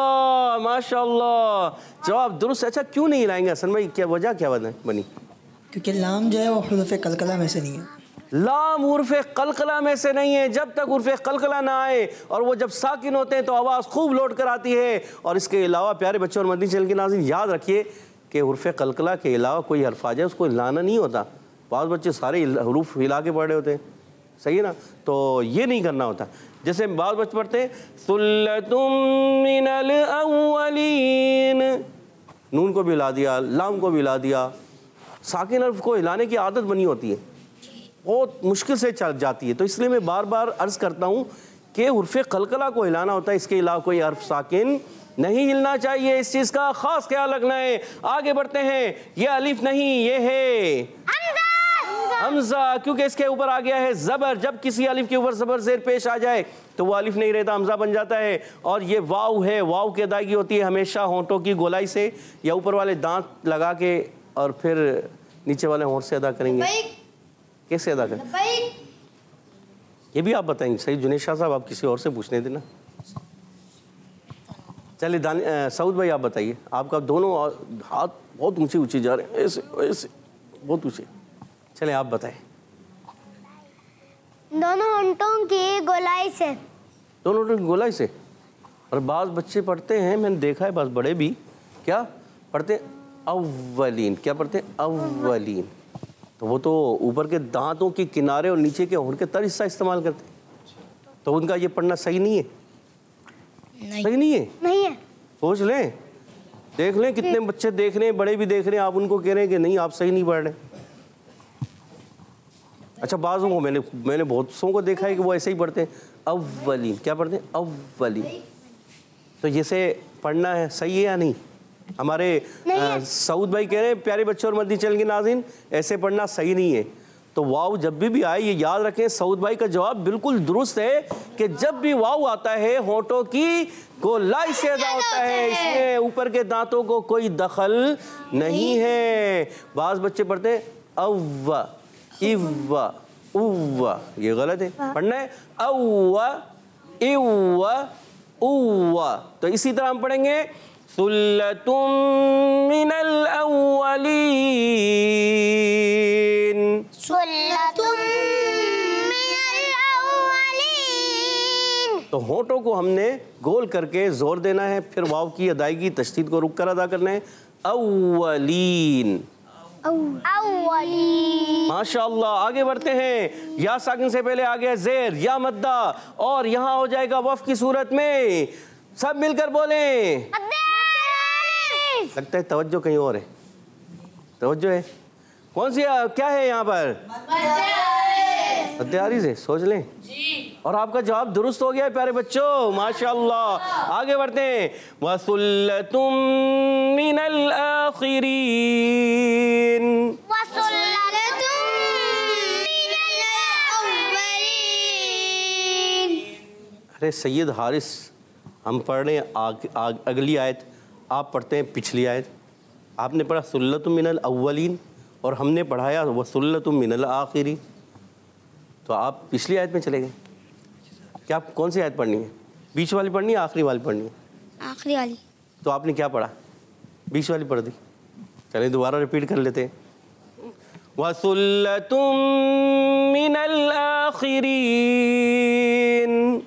माशाअल्लाह माशाअल्लाह, जवाब दुरुस्त है। अच्छा क्यों नहीं हिलाएंगे हसन भाई, क्या वजह क्या बनी? क्योंकि लाम जो है वो हुरूफ कलकला में से नहीं है। लाम उर्फ़ कलकला में से नहीं है। जब तक उर्फ़ कलकला ना आए और वो जब साकिन होते हैं तो आवाज़ खूब लौट कर आती है। और इसके अलावा प्यारे बच्चों और मदनी चैनल के नाज़रीन याद रखिए कि उर्फ़ कलकला के अलावा कोई हर्फ आ जाए उसको हिलाना नहीं होता। बाज़ बच्चे सारे हरूफ हिला के पढ़ रहे होते हैं, सही है ना, तो ये नहीं करना होता। जैसे बाज़ बच्चे पढ़ते हैं सुल्लतुम मिनल अव्वलीन, नून को भी हिला दिया, लाम को भी हिला दिया। साकिन हर्फ को हिलाने की आदत बनी होती है, बहुत मुश्किल से चल जाती है। तो इसलिए मैं बार बार अर्ज़ करता हूँ कि उर्फ़ कलकला को हिलाना होता है, इसके अलावा कोई हर्फ साकिन नहीं हिलना चाहिए। इस चीज़ का ख़ास ख्याल रखना है। आगे बढ़ते हैं। ये अलिफ नहीं, ये है हमज़ा, क्योंकि इसके ऊपर आ गया है ज़बर। जब किसी अलिफ के ऊपर ज़बर ज़ेर पेश आ जाए तो वो अलिफ नहीं रहता, हमज़ा बन जाता है। और ये वाव है, वाव की अदायगी होती है हमेशा होंठों की गोलाई से या ऊपर वाले दांत लगा के और फिर नीचे वाले होंठ से अदा करेंगे। कैसे अदा करें ये भी आप बताएंगे? सही जुनेद शाह साहब, आप किसी और से पूछने देना। चलिए सऊद भाई आप बताइए। आपका दोनों हाथ बहुत ऊंचे ऊंचे जा रहे हैं, ऐसे ऐसे बहुत ऊंचे। चले आप बताएं। दोनों होंठों की गोलाई से। दोनों होंठों की गोलाई से। और बाज़ बच्चे पढ़ते हैं, मैंने देखा है, बाज़ बड़े भी क्या पढ़ते हैं अव्वलीन। क्या पढ़ते हैं? अव्वलीन। तो वो तो ऊपर के दांतों के किनारे और नीचे के होंठ के तर हिस्सा इस्तेमाल करते हैं, तो उनका ये पढ़ना सही नहीं है। सही नहीं है? नहीं है। सोच लें, देख लें, कितने बच्चे देख रहे हैं, बड़े भी देख रहे हैं, आप उनको कह रहे हैं कि नहीं आप सही नहीं पढ़ रहे। अच्छा, बाज़ों को मैंने बहुत सौ को देखा है कि वो ऐसे ही पढ़ते हैं अव्वलीन। क्या पढ़ते हैं? अव्वलीन। तो जैसे पढ़ना है, सही है या नहीं? हमारे सऊद भाई कह रहे हैं प्यारे बच्चों और मदनी चैनल के नाज़रीन ऐसे पढ़ना सही नहीं है। तो वाव जब भी आए ये याद रखें, सऊद भाई का जवाब बिल्कुल दुरुस्त है कि जब भी वाव आता है होंठों की गोलाई से अदा होता है, इसमें ऊपर के दांतों को कोई दखल नहीं है। बाज़ बच्चे पढ़ते हैं अव्वा इव्वा उव्वा, ये गलत है। पढ़ना है अव्वा इव्वा उव्वा। तो इसी तरह हम पढ़ेंगे सुल्लतुम मिनल अव्वलीन। सुल्लतुम मिनल अव्वलीन। तो होंठों को हमने गोल करके जोर देना है, फिर वाव की अदायगी तशदीद को रुक कर अदा करना है। अव्वलीन, अव्वलीन। माशाअल्लाह। आगे बढ़ते हैं। या साकिन से पहले आ गया जेर या मद्दा और यहाँ हो जाएगा वफ की सूरत में। सब मिलकर बोलें। लगता है तवज्जो कहीं और है। तवज्जो है कौन सी? क्या है यहाँ पर? मद्दे आरिज़ है। सोच लें। और आपका जवाब दुरुस्त हो गया है प्यारे बच्चों, माशाअल्लाह। आगे बढ़ते हैं। वसुल्लतुम मिनल आखिरीन। वसुल्लतुम मिनल अव्वलीन। अरे सैयद हारिस, हम पढ़ रहे हैं अगली आयत, आप पढ़ते हैं पिछली आयत। आपने पढ़ा सुल्लतुम मिनल अव्वलीन और हमने पढ़ाया वसुल्लतुम मिनल आखिरीन, तो आप पिछली आयत में चले गए। क्या आप कौन सी आयत पढ़नी है? बीच वाली पढ़नी है, आखिरी वाली पढ़नी है? आखिरी वाली। तो आपने क्या पढ़ा? बीच वाली पढ़ दी। चलिए दोबारा रिपीट कर लेते हैं। वसुल्लतुम मिनल आखिरीन।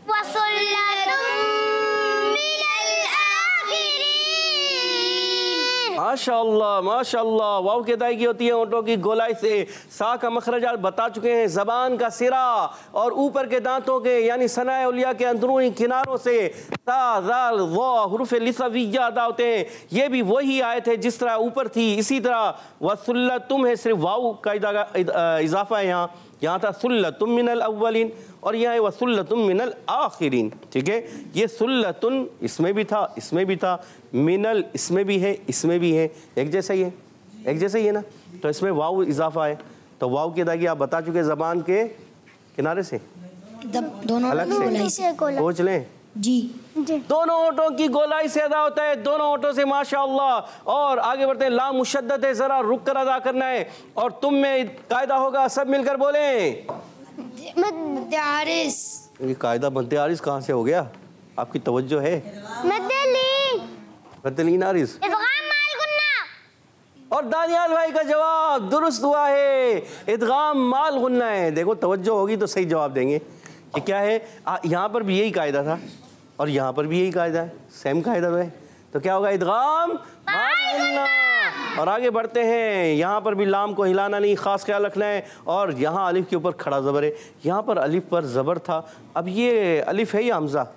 माशाअल्लाह माशाअल्लाह। वाव की अदायगी होती है होंठों की गोलाई से। सा का मखरजात बता चुके हैं, ज़बान का सिरा और ऊपर के दांतों के यानी सनाए उलिया के अंदरूनी किनारों से ता ज़ाल ज़ा हुरूफ लिसविया अदा होते हैं। ये भी वही आयत है जिस तरह ऊपर थी, इसी तरह वसुल्लतुम है, सिर्फ वाव का इजाफा है। यहाँ था सुल्लतुम मिनल अव्वलीन और यहाँ है वसुल्लतुम मिनल आखिरीन। ठीक है, ये सुल्लतुन इसमें भी था, इसमें भी था, मिनल इसमें भी है, इसमें भी है, एक जैसा ही है, एक जैसा ही है ना। तो इसमें वाव इजाफा है, तो वाव की अदायगी आप बता चुके ज़बान के किनारे से, दोनों अलग से सोच लें जी। दोनों होंठों की गोलाई से अदा होता है, दोनों होंठों से माशाअल्लाह। और आगे बढ़ते हैं। लाम मुशद्दद है, जरा रुक कर अदा करना है और तुम में कायदा होगा, सब मिलकर बोलें। मद्दे आरिज़। ये कायदा मद्दे आरिज़ कहाँ से हो गया? आपकी तवज्जो है? मद्दे लीन। मद्दे लीन आरिज़। और दानियाल भाई का जवाब दुरुस्त हुआ है, इदगाम माल गुन्ना है। देखो तवज्जो होगी तो सही जवाब देंगे। कि क्या है, यहाँ पर भी यही कायदा था और यहाँ पर भी यही कायदा है, सेम कायदा तो है। तो क्या होगा, इदगाम माल गुन्ना। और आगे बढ़ते हैं, यहाँ पर भी लाम को हिलाना नहीं, ख़ास ख्याल रखना है। और यहाँ अलिफ के ऊपर खड़ा ज़बर है, यहाँ पर अलिफ पर ज़बर था। अब ये अलिफ है या हमज़ा?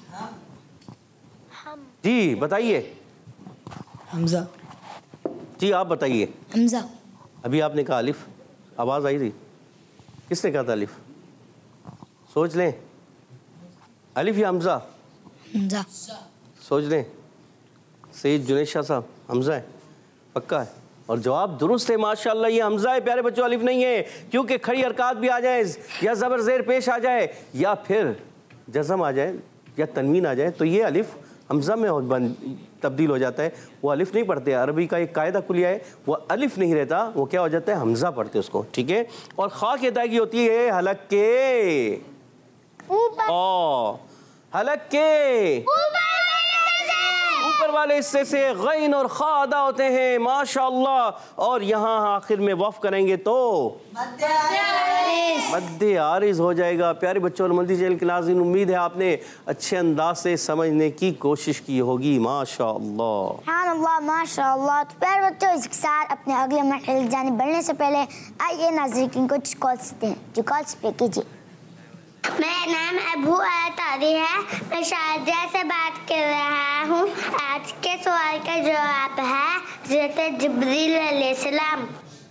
जी बताइए। हमजा। जी आप बताइए। हमजा। अभी आपने कहा अलिफ, आवाज़ आई थी, किसने कहा था अलिफ? सोच लें, अलिफ या हमज़ा? हमजा। सोच लें। सईद जुनैद शाह साहब, हमज़ा है, पक्का है? और जवाब दुरुस्त है माशाल्लाह, ये हमज़ा है प्यारे बच्चों, अलिफ नहीं है। क्योंकि खड़ी हरकत भी आ जाए या ज़बर ज़ेर पेश आ जाए या फिर जज़म आ जाए या तनवीन आ जाए तो ये अलिफ हमज़ा में तब्दील हो जाता है। वो अलिफ नहीं पढ़ते, अरबी का एक कायदा कुलिया है, वो अलिफ नहीं रहता, वो क्या हो जाता है, हमज़ा पढ़ते उसको, ठीक है। और खा की अदायगी होती है हलक के हलक के ऊपर वाले हिस्से से गैन और खा अदा होते हैं माशाअल्लाह। और यहाँ आखिर में वफ करेंगे तो मद्दे आरिज हो जाएगा। प्यारे बच्चों और मदनी चैनल के नाज़रीन, उम्मीद है आपने अच्छे अंदाज से समझने की कोशिश की होगी माशाअल्लाह। माशाअल्लाह। तो प्यारे बच्चों, इसके साथ अपने अगले मरहले की जानिब बढ़ने से पहले आइए नाज़रीन कुछ कॉल्स दें। जो कॉल्स पे कीजिए। मेरा नाम अबू तारी है, मैं शारजा से बात कर रहा हूँ। आज के सवाल का जवाब है हज़रत जिब्रील अलैहिस्सलाम।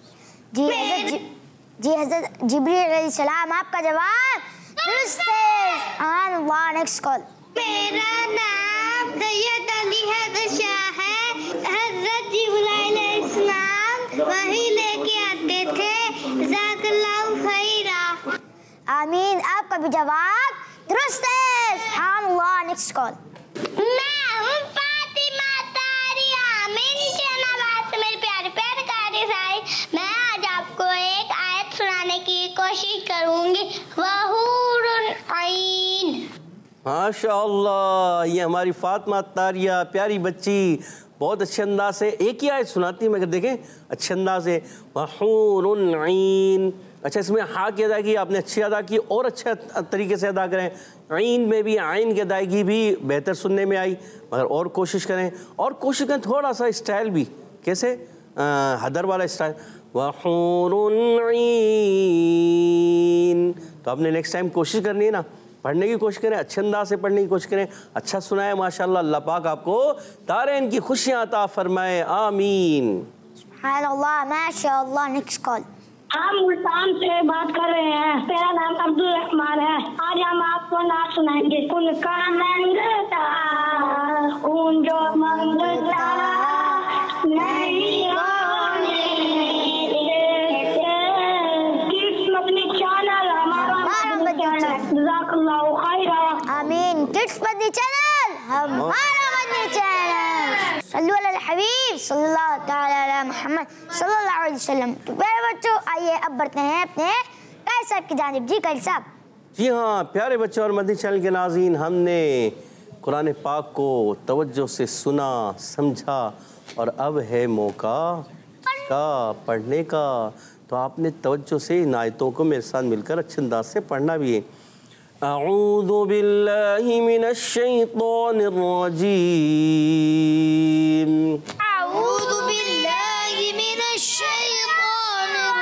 जी हज़रत जिब्रील अलैहिस्सलाम, आपका जवाब दुरुस्त है। Next call. मेरा नाम सैयद अली हैदर शाह है। हज़रत जिब्रील अलैहिस्सलाम वही लेके आते थे। जज़ाकल्लाहु खैरा। आमीन, आपका भी जवाब दुरुस्त है। सुभानअल्लाह। Next call. मैं हूँ फातिमा तारिया, मेरी जनाबाद से मेरे प्यारे प्यारे कारी साई। मैं आज आपको एक आयत सुनाने की कोशिश करूँगी। वहूरुन ऐन। माशाअल्लाह, ये हमारी फातिमा तारिया प्यारी बच्ची बहुत अच्छे अंदाज से एक ही आयत सुनाती है, मगर देखें अच्छे अंदाज से। वहूरुन ऐन। अच्छा, इसमें हा की अदायगी आपने अच्छी अदा की, और अच्छे तरीके से अदा करें। ऐन में भी आइन की अदायगी भी बेहतर सुनने में आई, मगर और कोशिश करें, और कोशिश करें थोड़ा सा स्टाइल भी, कैसे हदर वाला स्टाइल। वहूरुन ऐन। तो आपने नेक्स्ट टाइम कोशिश करनी है ना, पढ़ने की कोशिश करें, अच्छे अंदाज से पढ़ने की कोशिश करें। अच्छा सुनाए माशाअल्लाह। अल्लाह पाक आपको दारैन की खुशियाँ अता फरमाए, आमीन। सुभानअल्लाह माशाअल्लाह। Next call. हम मुल्तान से बात कर रहे हैं, मेरा नाम अब्दुल रहमान है। आज हम आपको नात सुनाएंगे। उनका मंगता खून जो मंगता नहीं होने देते, किस्मत चैनल हमारा चैनल। जज़ाकल्लाहु खैरा। आमीन। किड्स मदनी चैनल हमारा मदनी चैनल। सल्लु अलल हबीब सल्लल्लाहु तआला अला मुहम्मद सल्लल्लाहु अलैहि वसल्लम। तो प्यारे बच्चों, आइए अब बढ़ते हैं अपने कायद साहब की जानिब। जी कायद साहब। जी हाँ प्यारे बच्चों और मदनी चैनल के नाज़रीन, हमने कुरान पाक को तवज्जो से सुना, समझा, और अब है मौका का पढ़ने का। तो आपने तवज्जो से इन आयतों को मेरे साथ मिलकर अच्छे अंदाज से पढ़ना भी है। अऊज़ु बिल्लाहि मिनश शैतानिर रजीम। अऊज़ु बिल्लाहि मिनश शैतानिर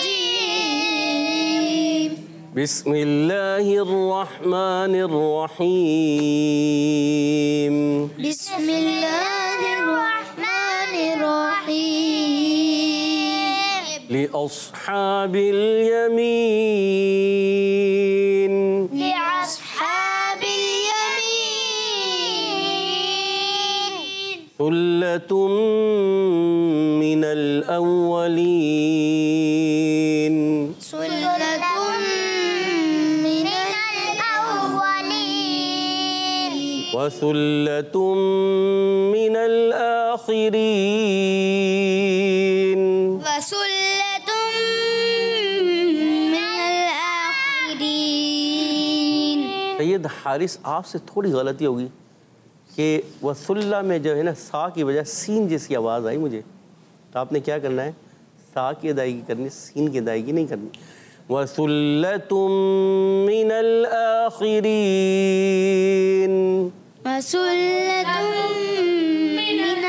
रजीम। बिस्मिल्लाहिर रहमानिर रहीम। बिस्मिल्लाहिर रहमानिर रहीम। लिअस्हाबिल यमीन। लिअस्हाबिल यमीन। सुल्लतुम मिनल अव्वलीन। सुल्लतुम मिनल अव्वलीन। वसुल्लतुम मिनल आखिरीन। वसुल्लतुम मिनल आखिरीन। सैयद हारिस, आपसे थोड़ी गलती होगी कि वसुल्ला में जो है ना सा की वजह सीन जैसी आवाज़ आई मुझे। तो आपने क्या करना है, सा की अदायगी करनी, सीन की अदायगी नहीं करनी। वसुल्लतुम मिनल आखिरीन, वसुल्लतुम मिनल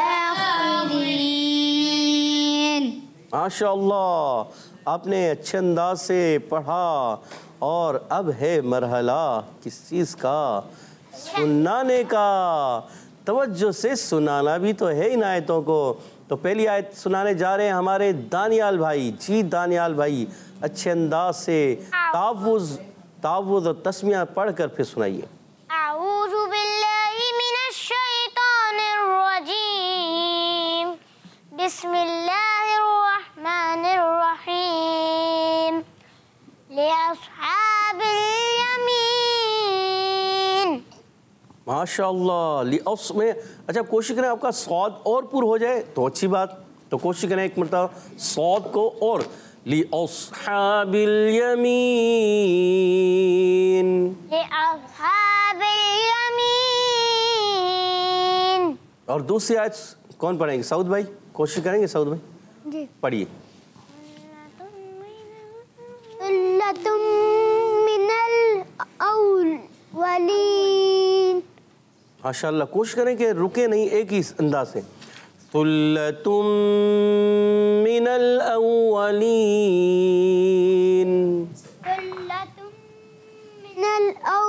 आखिरीन। माशाअल्लाह, आपने अच्छे अंदाज से पढ़ा। और अब है मरहला किस चीज़ का, सुनाने का। तवज्जो से सुनाना भी तो है इन आयतों को। तो पहली आयत सुनाने जा रहे हैं हमारे दानियाल भाई। जी दानियाल भाई, अच्छे अंदाज से तावुज़ और तस्मिया पढ़ कर फिर सुनाइए। अऊज़ु बिल्लाहि मिनश शैतानिर रजीम, बिस्मिल्लाहिर रहमानिर रहीम, लिअस्हाबिल यमीन। माशाअल्लाह, लिअस में अच्छा कोशिश करें आपका सौद और पुर हो जाए तो अच्छी बात। तो कोशिश करें एक मरतबा सौद को और, लिअस्हाबिल यमीन, लिअस्हाबिल यमीन। और दूसरी आयत कौन पढ़ेंगे? सऊद भाई कोशिश करेंगे। सऊद भाई जी पढ़िए। सुल्लतुम मिनल अव्वलीन। माशाअल्लाह, कोशिश करें कि रुके नहीं, एक ही अंदाज से। सुल्लतुम मिनल अव्वलीन, सुल्लतुम मिनल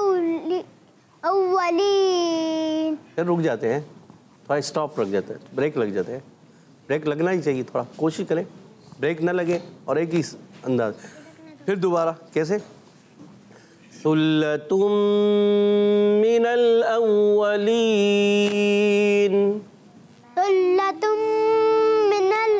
अव्वलीन। फिर रुक जाते हैं, थोड़ा स्टॉप रख जाते हैं, ब्रेक लग जाते हैं। ब्रेक लगना ही चाहिए, थोड़ा कोशिश करें ब्रेक ना लगे और एक ही अंदाज। फिर दोबारा कैसे? सुल्लतुम मिनल अव्वलीन, सुल्लतुम मिनल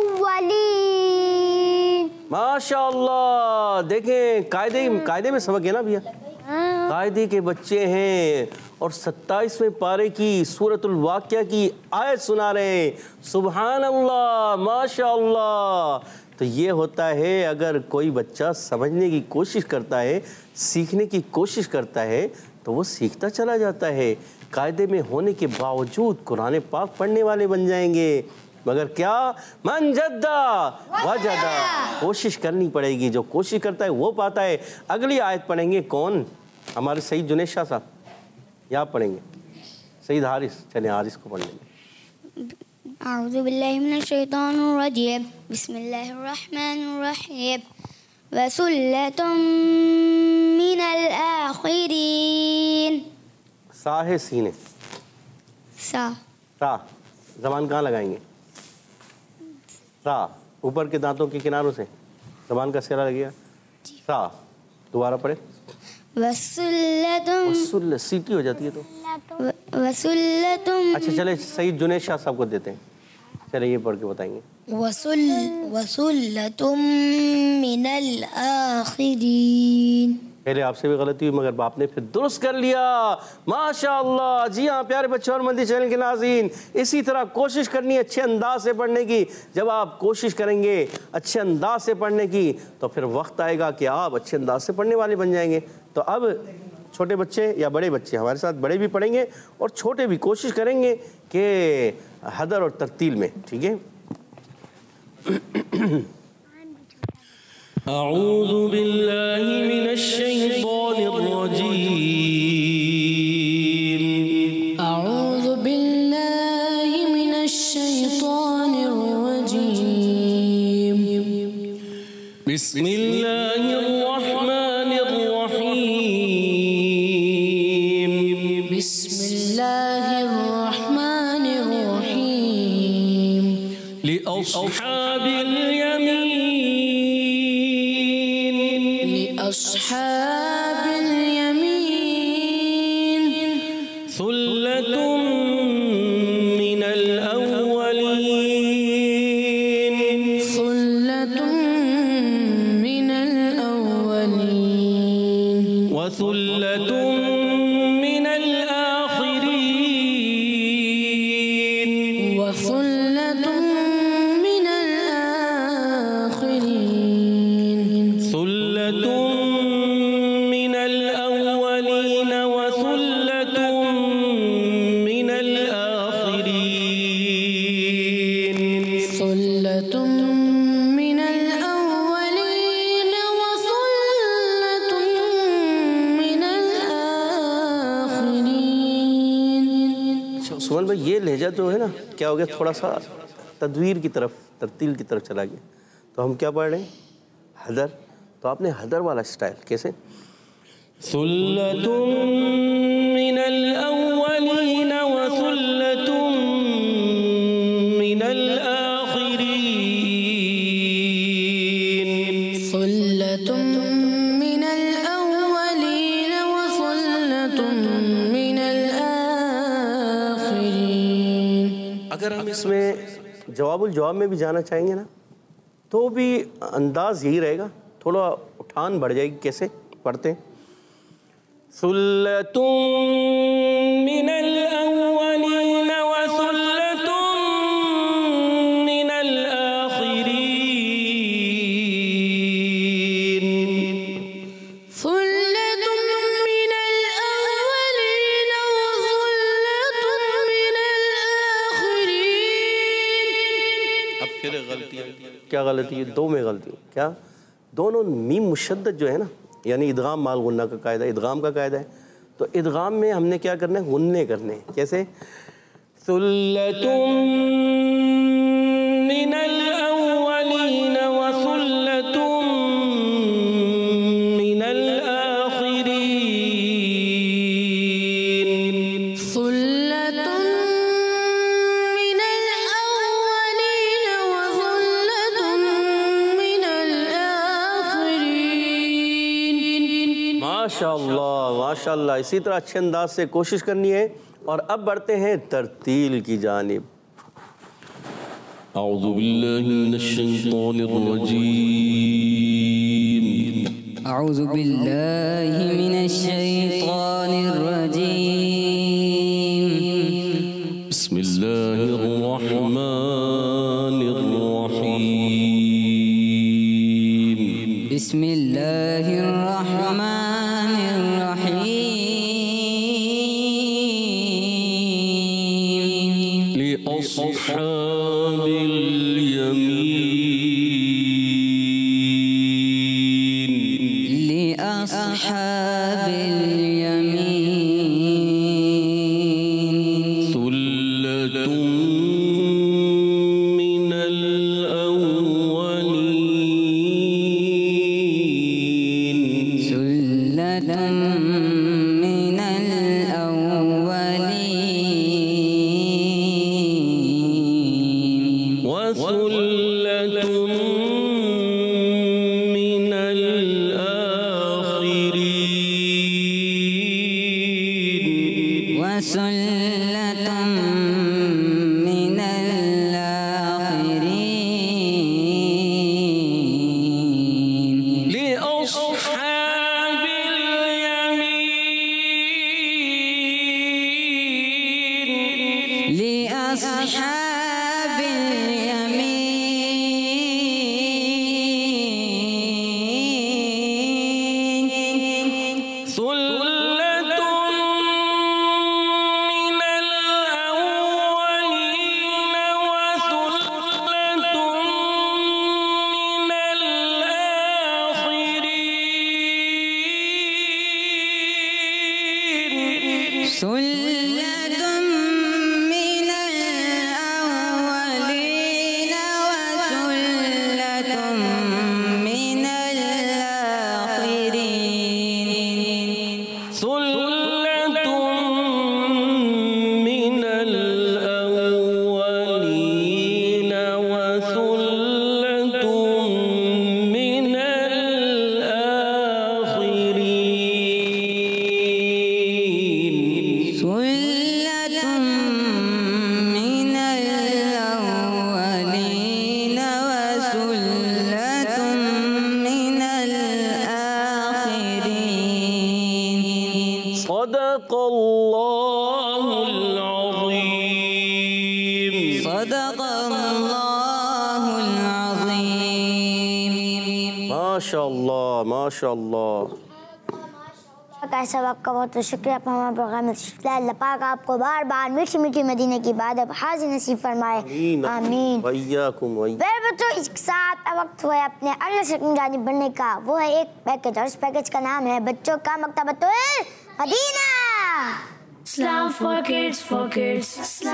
अव्वलीन। माशाअल्लाह। देखें कायदे में सबक है ना भैया, कायदे के बच्चे हैं। और 27वें पारे की सूरतुल वाक़िया की आयत सुना रहे हैं। सुभान अल्लाह, माशाअल्लाह। तो ये होता है अगर कोई बच्चा समझने की कोशिश करता है, सीखने की कोशिश करता है तो वो सीखता चला जाता है। कायदे में होने के बावजूद कुरान पाक पढ़ने वाले बन जाएंगे। मगर क्या, मन जद्दा वजदा, कोशिश करनी पड़ेगी। जो कोशिश करता है वो पाता है। अगली आयत पढ़ेंगे कौन? हमारे सईद जुनेद शाह साहब, या पढ़ेंगे सईद हारिस। चले हारिस को पढ़ लेंगे। अऊज़ु बिल्लाहि मिनश शैतानिर रजीम, बिस्मिल्लाहिर रहमानिर रहीम, वसुल्लतुम मिनल आखिरीन। सा है सीने, सा सा ज़बान कहाँ लगाएंगे? सा ऊपर के दांतों के किनारों से ज़बान का सिरा लगेगा। सा दोबारा पढ़े। वसुल्लतुम, वसुल्ल सीटी हो जाती है तो। वसुल्लतुम, अच्छा चले सईद जुनेद शाह साहब को देते हैं। चले ये पढ़ के बताएंगे। वसुल्लतुम मिनल आखिरीन। पहले आपसे भी गलती हुई मगर बाप ने फिर दुरुस्त कर लिया। माशाअल्लाह। जी हाँ प्यारे बच्चों और मंदिर चैनल के नाज़रीन, इसी तरह कोशिश करनी है अच्छे अंदाज से पढ़ने की। जब आप कोशिश करेंगे अच्छे अंदाज से पढ़ने की तो फिर वक्त आएगा कि आप अच्छे अंदाज से पढ़ने वाले बन जाएंगे। तो अब छोटे बच्चे या बड़े बच्चे, हमारे साथ बड़े भी पढ़ेंगे और छोटे भी कोशिश करेंगे कि हदर और तरतील में, ठीक है। अऊज़ु बिल्लाहि मिनश शैतानिर रजीम, अऊज़ु बिल्लाहि मिनश शैतानिर रजीम, बिस्मिल्लाहिर रहमानिर रहीम, बिस्मिल्लाहिर रहमानिर रहीम, लिअस्हाबिल यमीन, लिअस्हाबिल यमीन, सुल्लतुम मिनल अव्वलीन, सुल्लतुम मिनल अव्वलीन, वसुल्लतुम मिनल आखिरीन, वसुल्लतुम मिनल आखिरीन, सुल्लतुम मिनल अव्वलीन वसुल्लतुम मिनल आखिरीन, सुमन भाई ये लहजा जो है ना क्या हो गया, थोड़ा सा तदवीर की तरफ, तरतील की तरफ चला गया। तो हम क्या पढ़ रहे हैं, हदर। तो आपने हदर वाला स्टाइल कैसे, सुल्लतुम मिनल अव्वलीन व सुल्लतुम मिनल आखिरीन। सुल्लतुम मिनल अव्वलीन व सुल्लतुम मिनल आखिरीन। अगर हम इसमें जवाबुल जवाब में भी जाना चाहेंगे ना तो भी अंदाज यही रहेगा, थोड़ा उठान बढ़ जाएगी। कैसे पढ़ते हैं, सुल्लतुम मिनल अव्वलीन व सुल्लतुम मिनल आखिरीन। सुल्लतुम मिनल अव्वलीन व सुल्लतुम मिनल आखिरीन। अब फिर गलती है, क्या गलती है, दो में गलती है। क्या, दोनों मीम मुशद्दद जो है ना, यानी इदगाम माल गुन्ना का कायदा, इदगाम का कायदा है। तो इदगाम में हमने क्या करना है, गुन्ने करने हैं। कैसे, सुल्लतुम मिनल अव्वलीन व सुल्लतुम मिनल आखिरीन। सुल्लतुम मिनल अव्वलीन व सुल्लतुम मिनल आखिरीन। माशाअल्लाह माशाअल्लाह। इसी तरह अच्छे अंदाज से कोशिश करनी है। और अब बढ़ते हैं तरतील की जानिब। औज़ु बिल्लाहि मिनश शैतानिर रजीम। औज़ु बिल्लाहि मिनश शैतानिर रजीम। बिस्मिल्लाहिर रहमानिर रहीम। बिस्मिल्लाहिर रहमानिर रहीम। लिअस्हाबिल यमीन। लिअस्हाबिल यमीन। सुल्लतुम मिनल अव्वलीन। सुल्लतुम मिनल अव्वलीन। व सुल्लतुम मिनल आखिरीन। व सुल्लतुम मिनल आखिरीन। लिअस्हाबिल यमीन। लिअस्हाबिल यमीन। सुल्लतुम मिनल अव्वलीन व सुल्लतुम मिनल आखिरीन। सुल्लतुम मिनल अव्वलीन व सुल्लतुम मिनल आखिरीन। सुल्लतुम मिनल अव्वलीन व सुल्लतुम मिनल आखिरीन। सुल्लतुम मिनल अव्वलीन व सुल्लतुम मिनल आखिरीन। सदक़ल्लाहुल अज़ीम। सदक़ल्लाहुल अज़ीम। माशाअल्लाह माशाअल्लाह। कैसा वक्त का बहुत शुक्रिया आप हमारे प्रोग्राम में तशरीफ लाए। अल्लाह पाक आपको बार बार मीठी मीठी मदीने की इबादत हाजिर नसीब फरमाए, आमीन। वय्याकुम वय्या। मेरे बच्चों, इसके साथ अब वक्त हुआ है अपने अगले सेक्शन में जानिब बढ़ने का। वो है एक पैकेज और इस पैकेज का नाम है बच्चों का Maktabatul Madina. Islam for kids, for kids. Islam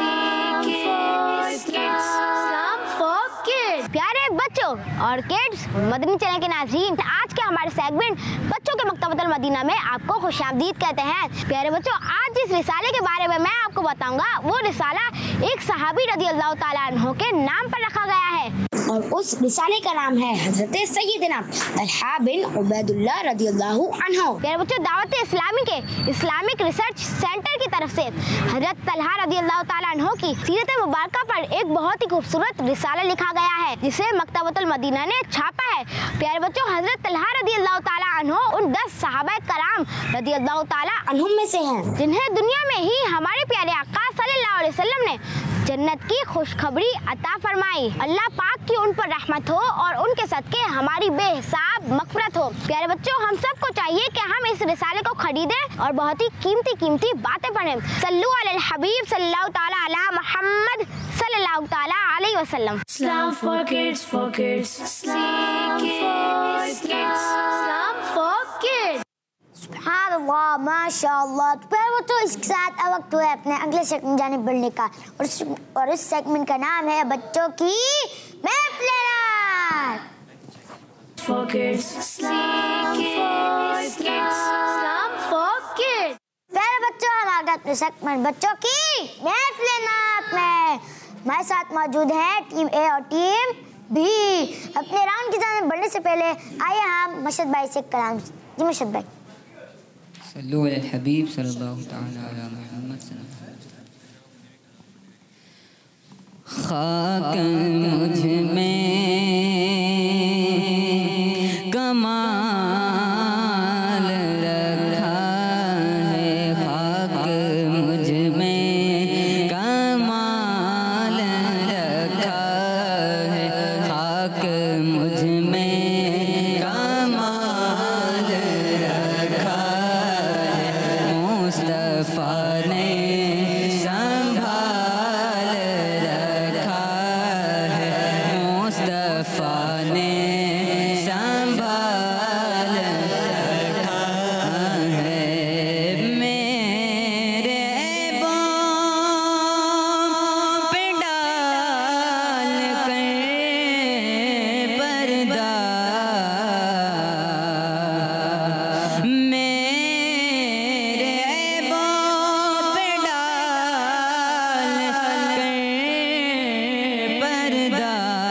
और किड्स मदनी चैनल के नाज़रीन, आज के हमारे सेगमेंट बच्चों के मकतबतुल मदीना में आपको खुशामदीद कहते हैं। प्यारे बच्चों, आज जिस रिसाले के बारे में मैं आपको बताऊंगा वो रिसाला एक सहाबी रज़ी अल्लाह ताला अन्हु के नाम पर रखा गया है और उस रिसाले का नाम है हज़रत सय्यदना तलहा बिन उबैदुल्लाह रज़ियल्लाहु अन्हु। प्यारे बच्चों, दावत इस्लामी के इस्लामिक रिसर्च सेंटर की तरफ से हज़रत तलहा रज़ियल्लाहु ताला अन्हु की सीरत मुबारका पर एक बहुत ही खूबसूरत रिसाला लिखा गया है जिसे मकतबतुल मदीना ने छापा है। प्यारे बच्चों, हज़रत तलहा रज़ियल्लाहु ताला अन्हु उन 10 सहाबा कराम रज़ियल्लाहु ताला अन्हुम में से हैं जिन्हें दुनिया में ही हमारे प्यारे आका सल्लल्लाहु अलैहि वसल्लम ने जन्नत की खुशखबरी अता फरमाई। अल्लाह पाक की उन पर रहमत हो और उनके सदके हमारी बेहिसाब मग़फ़िरत हो। प्यारे बच्चों, हम सबको चाहिए कि हम इस रिसाले को खरीदें और बहुत ही कीमती बातें पढ़ें। सल्लु अलल हबीब सल्लल्लाहु ताला अला मुहम्मद सल्लल्लाहु ताला अलैहि वसल्लम। Islam for kids, for kids. Islam for kids. Islam for kids. सुभानअल्लाह, माशाअल्लाह। तो प्यारे बच्चों, इसके साथ अब वक्त हुआ है अपने अगले सेगमेंट जाने बढ़ने का और इस सेगमेंट का नाम है बच्चों की महफ़िल। For kids. Islam for kids. Islam for kids. प्यारे बच्चों, हम आ गए अपने सेगमेंट बच्चों की महफ़िल में। हमारे साथ मौजूद है टीम ए और टीम बी। अपने राउंड की जाने बढ़ने से पहले आइए हम मशद भाई से कलाम। जी मशद भाई। सल्लु अलल हबीब सल्लल्लाहु ताला अला मुहम्मद सल्लल्लाहु अलैहि वसल्लम। खाक मुझ में कमाल रखा है, खाक मुझ में कमाल रखा है, खाक मुझ में कमाल रखा है, मुस्तफा ने संभाल रखा है, मुस्तफा ने संभाल रखा है। मेरे बाम पे डाल कर पर्दा, मेरे बाम पे डाल कर पर्दा,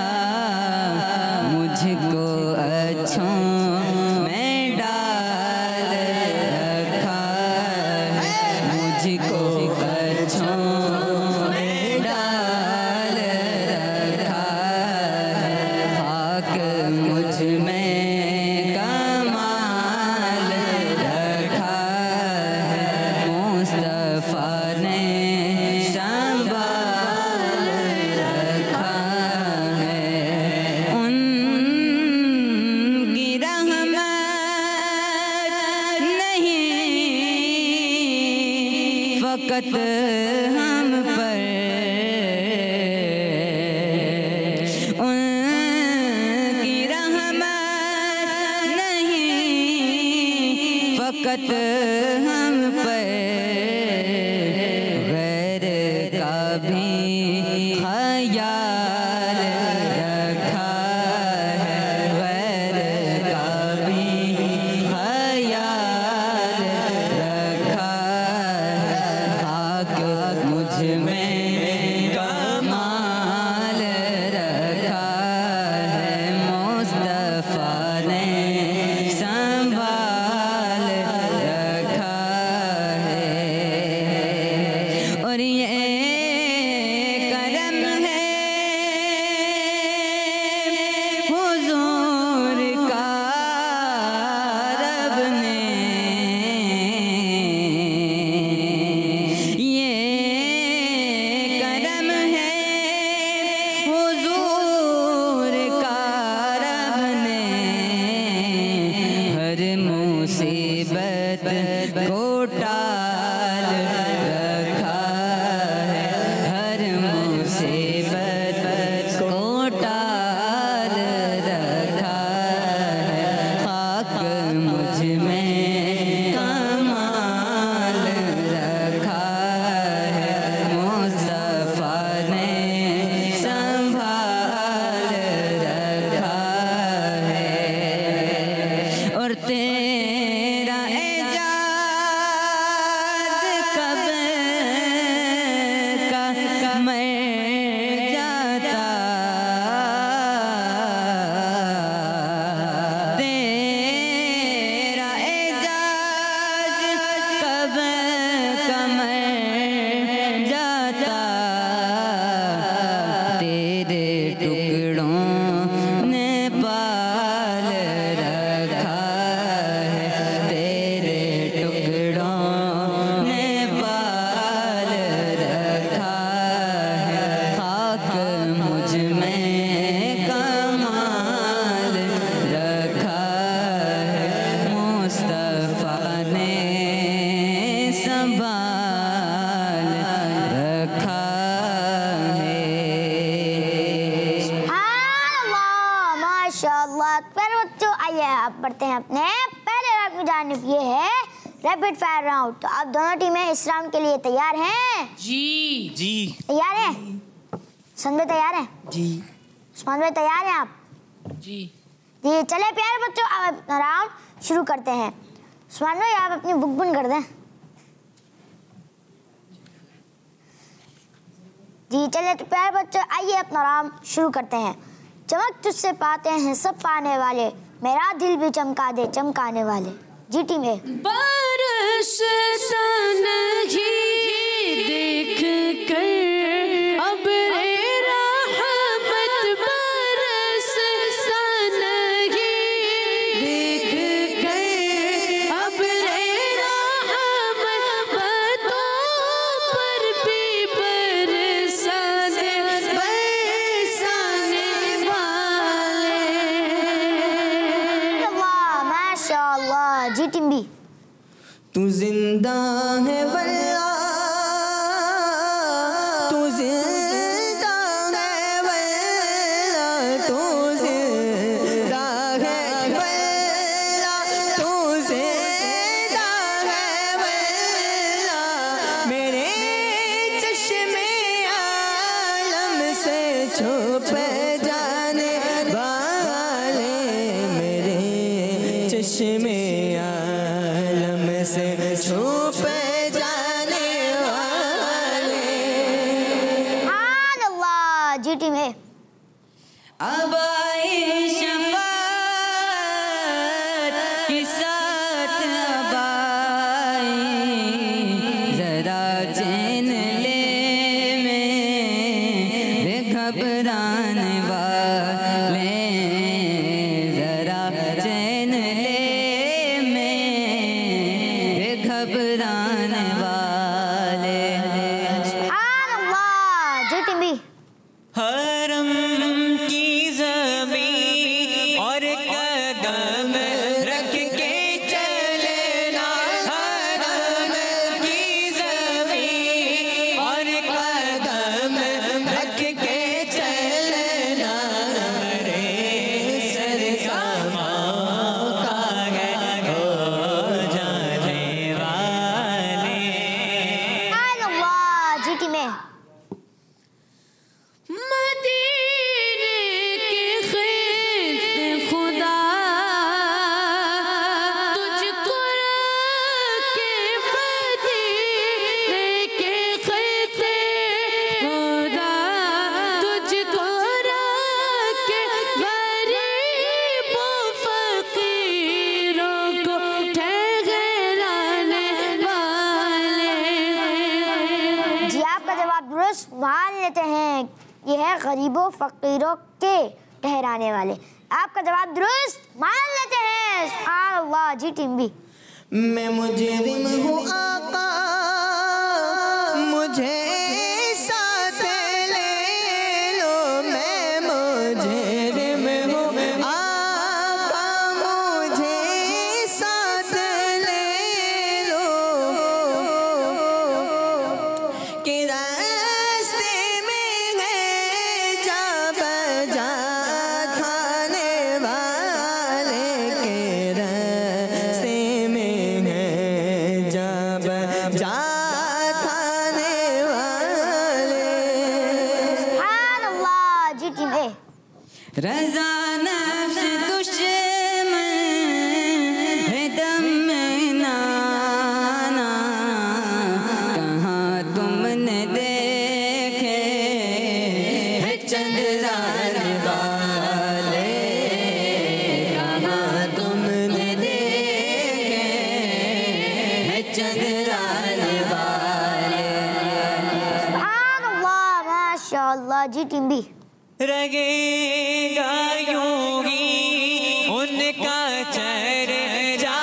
मुझको अच्छों में डाल रखा है, मुझको अच्छों में डाल रखा है, खाक मुझ में कमाल रखा है, मुस्तफा ने संभाल रखा है। उनकी रहमत नहीं फकत हम पर, उनकी रहमत नहीं फकत हम पर, गैर का भी ख्याल रखा है, गैर का भी ख्याल रखा है, खाक मुझ में कमाल रखा है, मुस्तफा ने संभाल रखा है। और ये करम है हुजूर का रब ने, ये कमर जाता तेरा एजाज कब कमर जाता तेरे टुकड़ों ने पाल रखा है तेरे टुकड़ों ने पाल रखा है खाक मुझ में कमाल रखा है मुस्तफा ने संभाल रखा है। माशाल्लाह। प्यारे बच्चों, आइए आप पढ़ते हैं अपने पहले राउंड की जानिब। ये है रैपिड फायर राउंड। तो आप दोनों टीमें इस राउंड के लिए तैयार हैं? जी। तैयार हैं? सन भाई तैयार हैं? जी। उस्मान भाई तैयार हैं आप? जी। जी चले प्यारे बच्चों, अब अपना राउंड शुरू करते हैं। उस्मान भाई आप अपनी बुक बंद कर दें। जी चले तो प्यारे बच्चों, आइए अपना राउंड शुरू करते हैं। चमक तुझसे पाते हैं सब पाने वाले, मेरा दिल भी चमका दे चमकाने वाले। जी टीम ए। बरसता नहीं देख कर अब रे रहमत बरसता नहीं देख कर अब रे रहमत बातों पर भी बरसाने वाले। वाह माशाल्लाह। जी टीम बी। तू जिंदा है वल्ला तू जिंदा है वल्ला तू जिंदा है वल्ला तू जिंदा है वल्ला मेरे चश्मे आलम से छुप जाने वाले मेरे चश्मे आलम से छुप जाने वाले। सुभानअल्लाह। जी टीम ए। अब आई शफाअत के साथ अब आई जरा चैन ले मेरे घबराने वाले जरा चैन ले मेरे घबराने वाले। सुभानअल्लाह। जी टीम बी। हरम की ज़मीं और कदम रख के चलना हरम की ज़मीं और कदम रख के चलना रे सरकार मौका है हो जाने वाले। सुभानअल्लाह। जी टीम ए। मदीने के खित खुदा तुझको रखे मदीने के खित खुदा तुझको रखे गरीबों फकीरों को ठहराने वाले। जी आपका जवाब दुरुस्त। मान लेते हैं ये है गरीबों फकीरों के ठहराने वाले। आपका जवाब दुरुस्त। मान लेते हैं। सुभानअल्लाह। जी टीम बी। मैं मुजरिम हूँ आका मुझे साथ ले लो मैं मुजरिम हूँ आका मुझे साथ ले लो कि रास्ते में है जा बजा खाने वाले के रास्ते में है जा बजा खाने वाले। सुभानअल्लाह। जी टीम ए। रज़ा नफ्स दुश्मन है दम में नाना कहाँ तुमने देखे माशाअल्लाह जी टिम्बी। रहेगा यूं ही उनका चर्चा,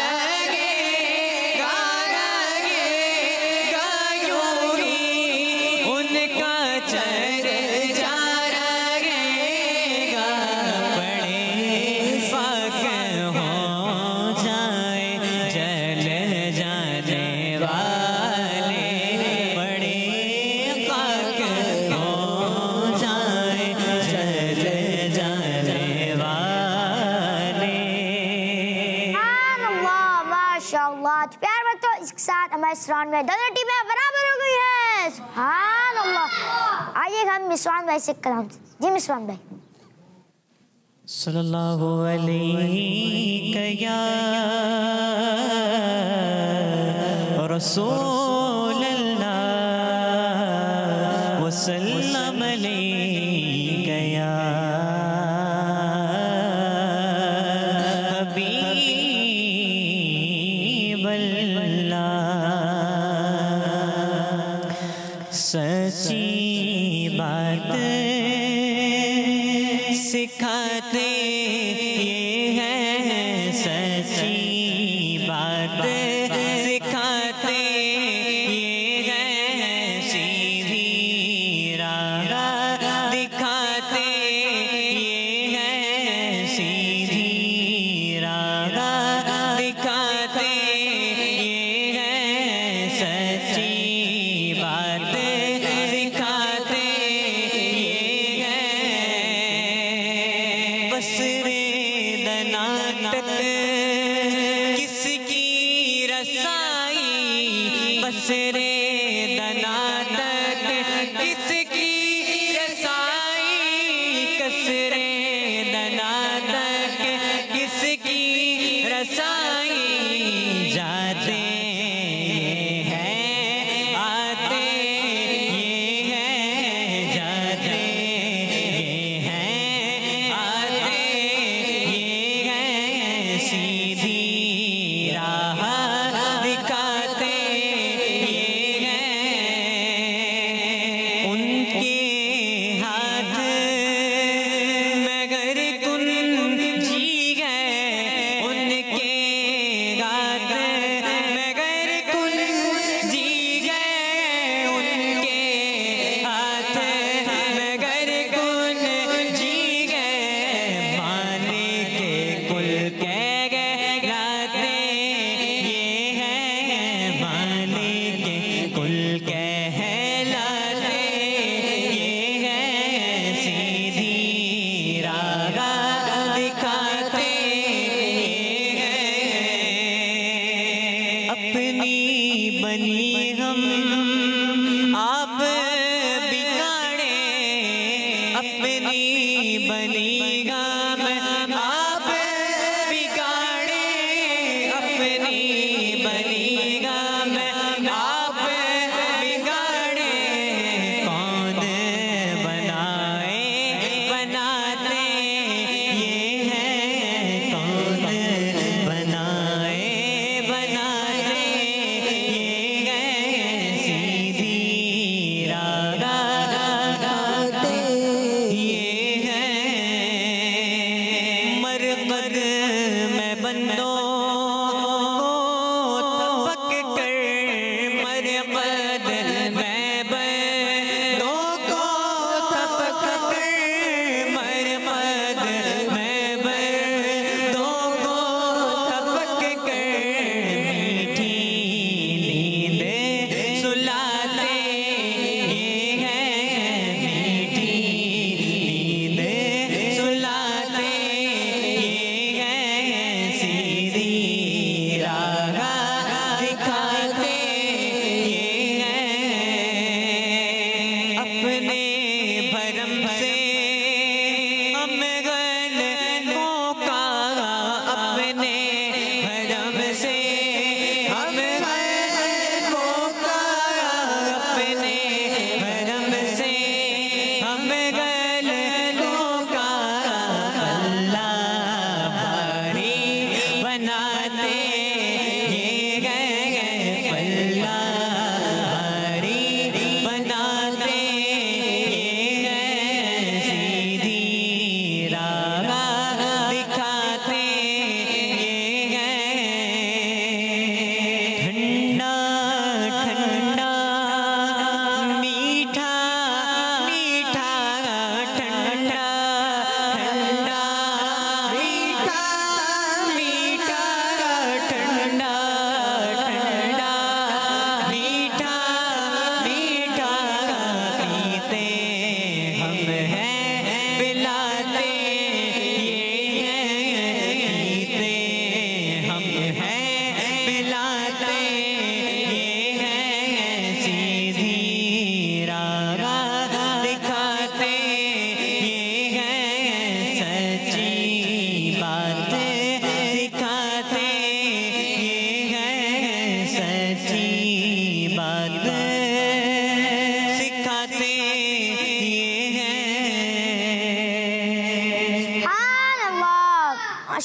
रहेगा यूं ही उनका चर्चा, रहेगा बड़े पाक हो जाए जल जाने वाले, बड़े पाक हो जाए जल जाने वाले। माशाअल्लाह। प्यार बच्चों, इसके साथ हमारे इस राउंड में दोनों टीमें बराबर हो गई है। सुभान अल्लाह। आइए हम मिसवान भाई से कलाम। जी मिसवान भाई। सल्लल्लाहु अलैहि या रसूल अल्लाह वसल्लम अलैहि या हबीब अल्लाह। सच्ची बात सिखाते ये हैं, सच्ची बात सिखाते ये हैं, सीधी राह दिखाते ये हैं, सीधी राह दिखाते ये हैं, सच्ची बात सिखाते ये हैं। बसरे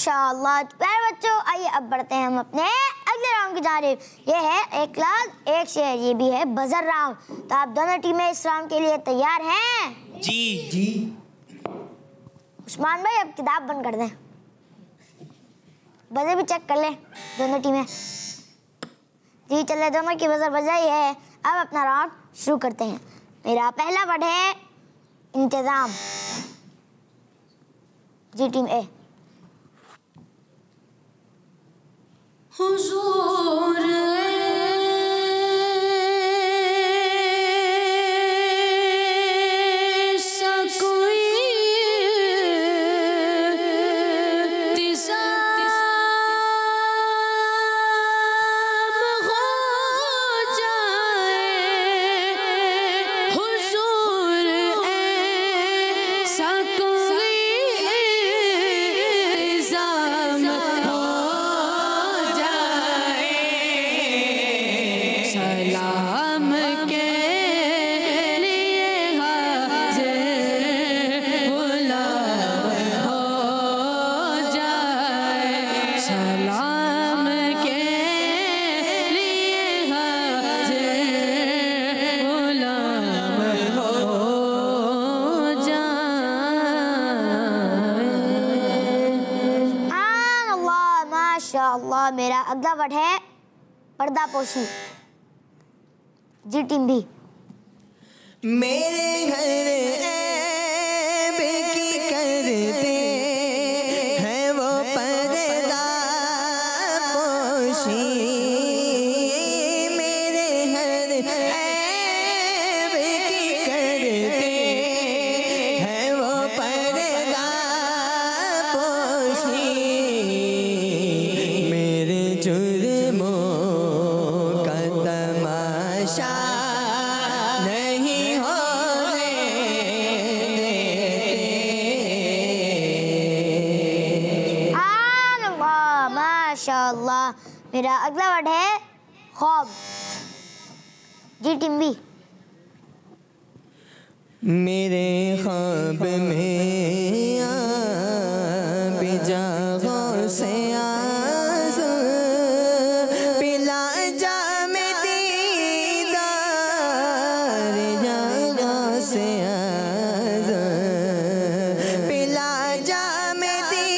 माशाअल्लाह। प्यारे बच्चों, आइए अब बढ़ते हैं हम अपने अगले राउंड की जानिब। ये है एक लाख एक शेर, ये भी है बजर राउंड। तो आप दोनों टीमें इस राउंड के लिए तैयार हैं? जी। उस्मान भाई अब किताब बंद कर दें, बजर भी चेक कर लें दोनों टीमें। जी चले, दोनों की बजर बजाई है। अब अपना राउंड शुरू करते हैं। मेरा पहला वर्ड है इंतज़ाम। जी टीम ए। हुजूर ऐसा कोई इंतज़ाम हो जाए, हुजूर ऐसा कोई इंतज़ाम हो सलाम के लिए हाज़िर गुलाम हो जाए, सलाम के लिए हाज़िर गुलाम हो जाए। सुभानअल्लाह, माशाअल्लाह। मेरा अगला वर्ड है पर्दापोशी। जी टीम बी। मेरे घर ऐब की करते हैं वो पर्दा पोशी, मेरे घर ऐब की करते हैं वो पर्दा पोशी, मेरे जुर्मों का तमाशा नहीं होने देते। सुभानअल्लाह, माशाअल्लाह। मेरा अगला वर्ड है ख्वाब। जी टीम बी। मेरे ख्वाब में बिजागों से आंसू पिला जा में दीदार, जागों से आंसू पिला जा में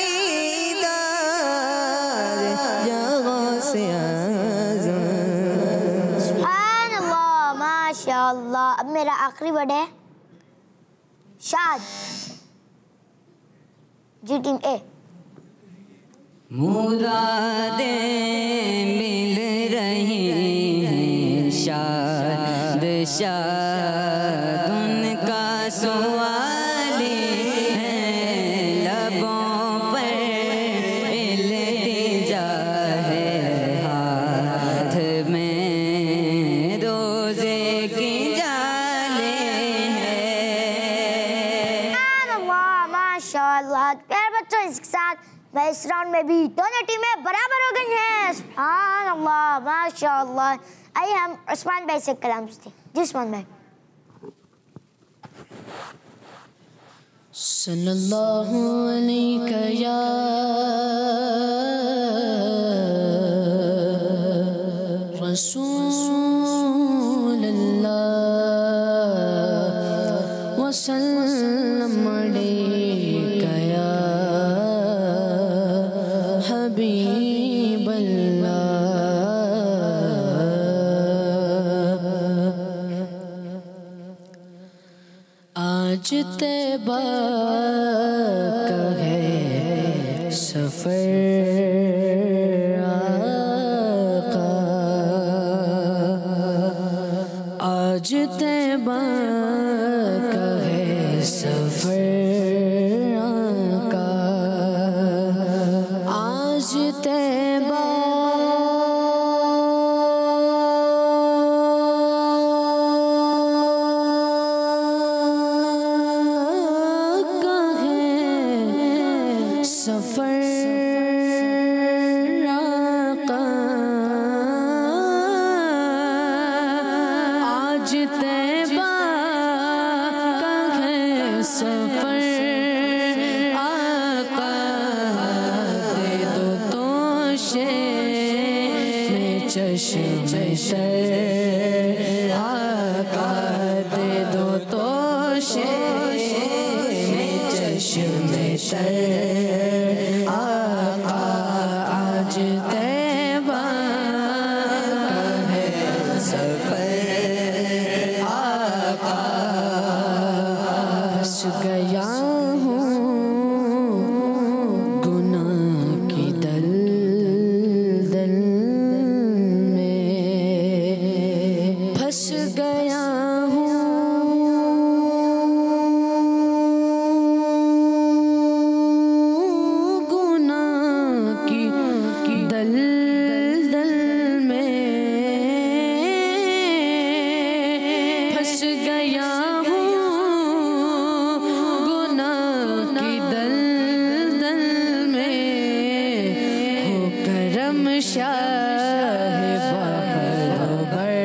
दीदार, जागों से आंसू। सुभानअल्लाह, माशाअल्लाह। अब मेरा आखिरी वर्ड है शाद। जी टीम ए। मुरादें मिल रही हैं शाद शाद, उनका सवाली है लबों पर इल्तिजा है, हाथ में रोज़े की जाले हैं। सुभानअल्लाह, माशाअल्लाह। प्यारे बच्चों, इसके साथ मैं इस राउंड में भी दोनों टीमें बराबर हो गई हैं। सुभानअल्लाह, माशाअल्लाह। आइए हम उस्मान भाई से कलाम सुनते हैं। जी उस्मान भाई। सल्लल्लाहु अलैहि या रसूल अल्लाह वसल्लम अलैका या हबीब अल्लाह। आज तैबा का है सफर आका, आज तैबा का है सफर आका, आज तैबा सफर आका, आज तैबा का है सफर चश्मे तर आका दे दो तोशे में चश्मे तर आका आज तैबा का है सफर आका फंस गया हूँ गुनाह की दलदल में फंस गया हूँ गुनाह की दलदल में फंस गया हूँ गुनाह की दलदल में हो करम शाह बहबर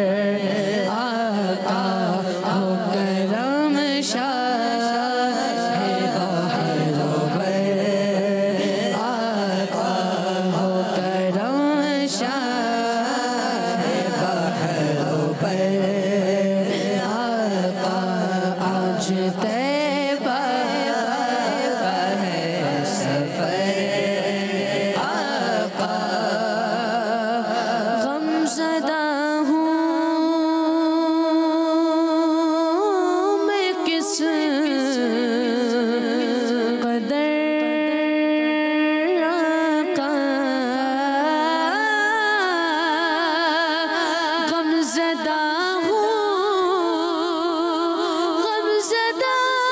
आका हो करम शाह बहबर आका हो करम शाह बहबर आका आज तैबा है सफर आका गमज़दा हूँ मैं किस कदर आका गमज़दा हूँ गमज़दा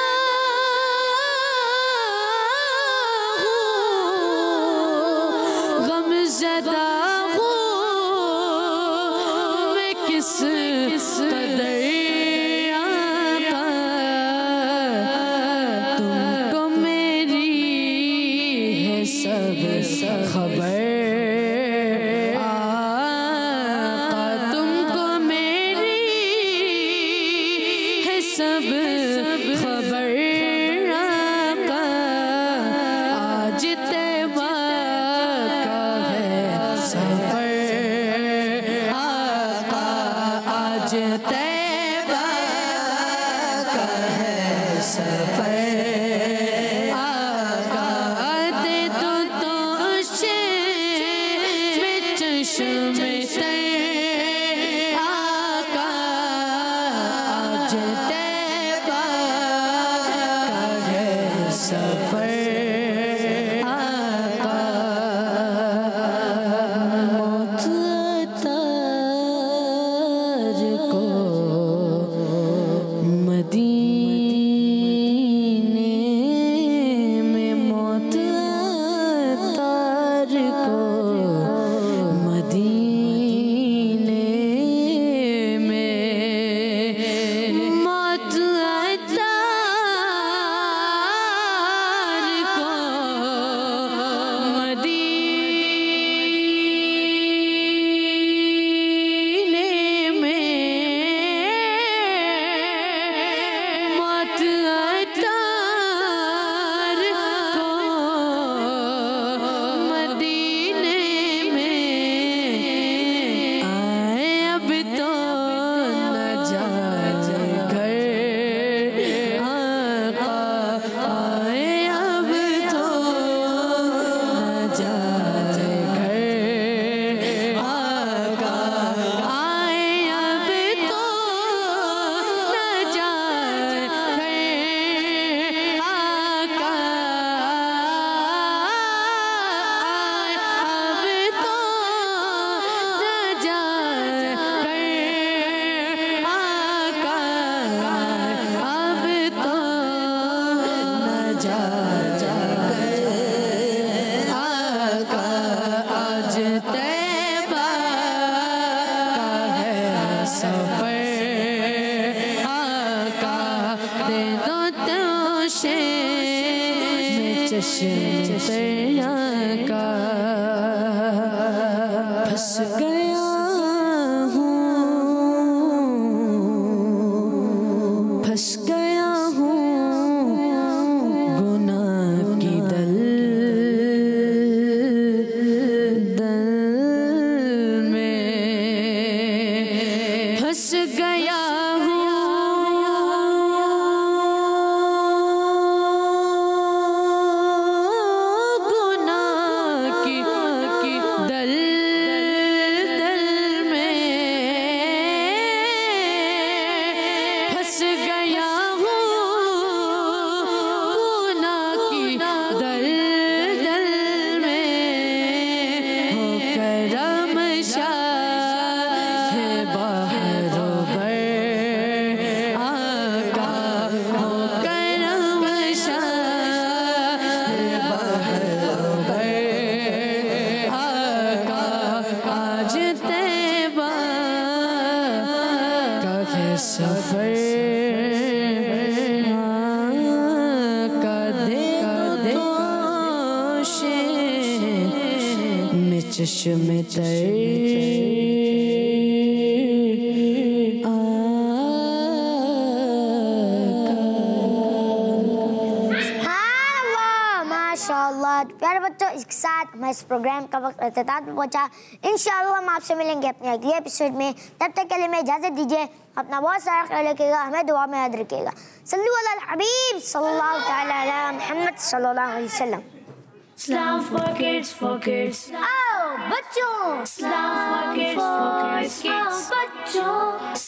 हूँ गमज़दा हूँ मैं किस कदर आका तुमको मेरी है सब खबर आका तुमको मेरी है सब खबर आका आज तैबा का है सफर आका आज तैबा का है सफर आका दे दो तोशे में चश्मे तर आका आज तैबा का है सफर आका मौत अतार को मदीने में मौत अतार को मदीने में मौत अतार को मदीने में मौत अतार को मदीने में आए अब तो न जाए घर आका आए अब तो न जाए घर आका आए अब तो न जाए घर आका आए अब तो न जाए घर आका अब तो न जाए आका आज तैबा का है सफर आका दे दो तोशे में चश्मे तर आका फंस गया हूँ फंस गया हूँ गुनाह की दलदल में चश्मे तर माशाअल्लाह। प्यारे बच्चों, इसके साथ मैं इस प्रोग्राम का वक्त इख्तिताम पे पहुंचा। इंशाअल्लाह हम आपसे मिलेंगे अपने अगले एपिसोड में। तब तक के लिए मैं इजाज़त दीजिए। अपना बहुत सारा ख्याल रखिएगा, हमें दुआ में याद रखिएगा। सल्लु अलल हबीब सल्लल्लाहु तआला अला मुहम्मद सल्लल्लाहु अलैहि वसल्लम। Islam for kids, for kids. आओ बच्चों, Islam for kids, for kids. आओ बच्चों।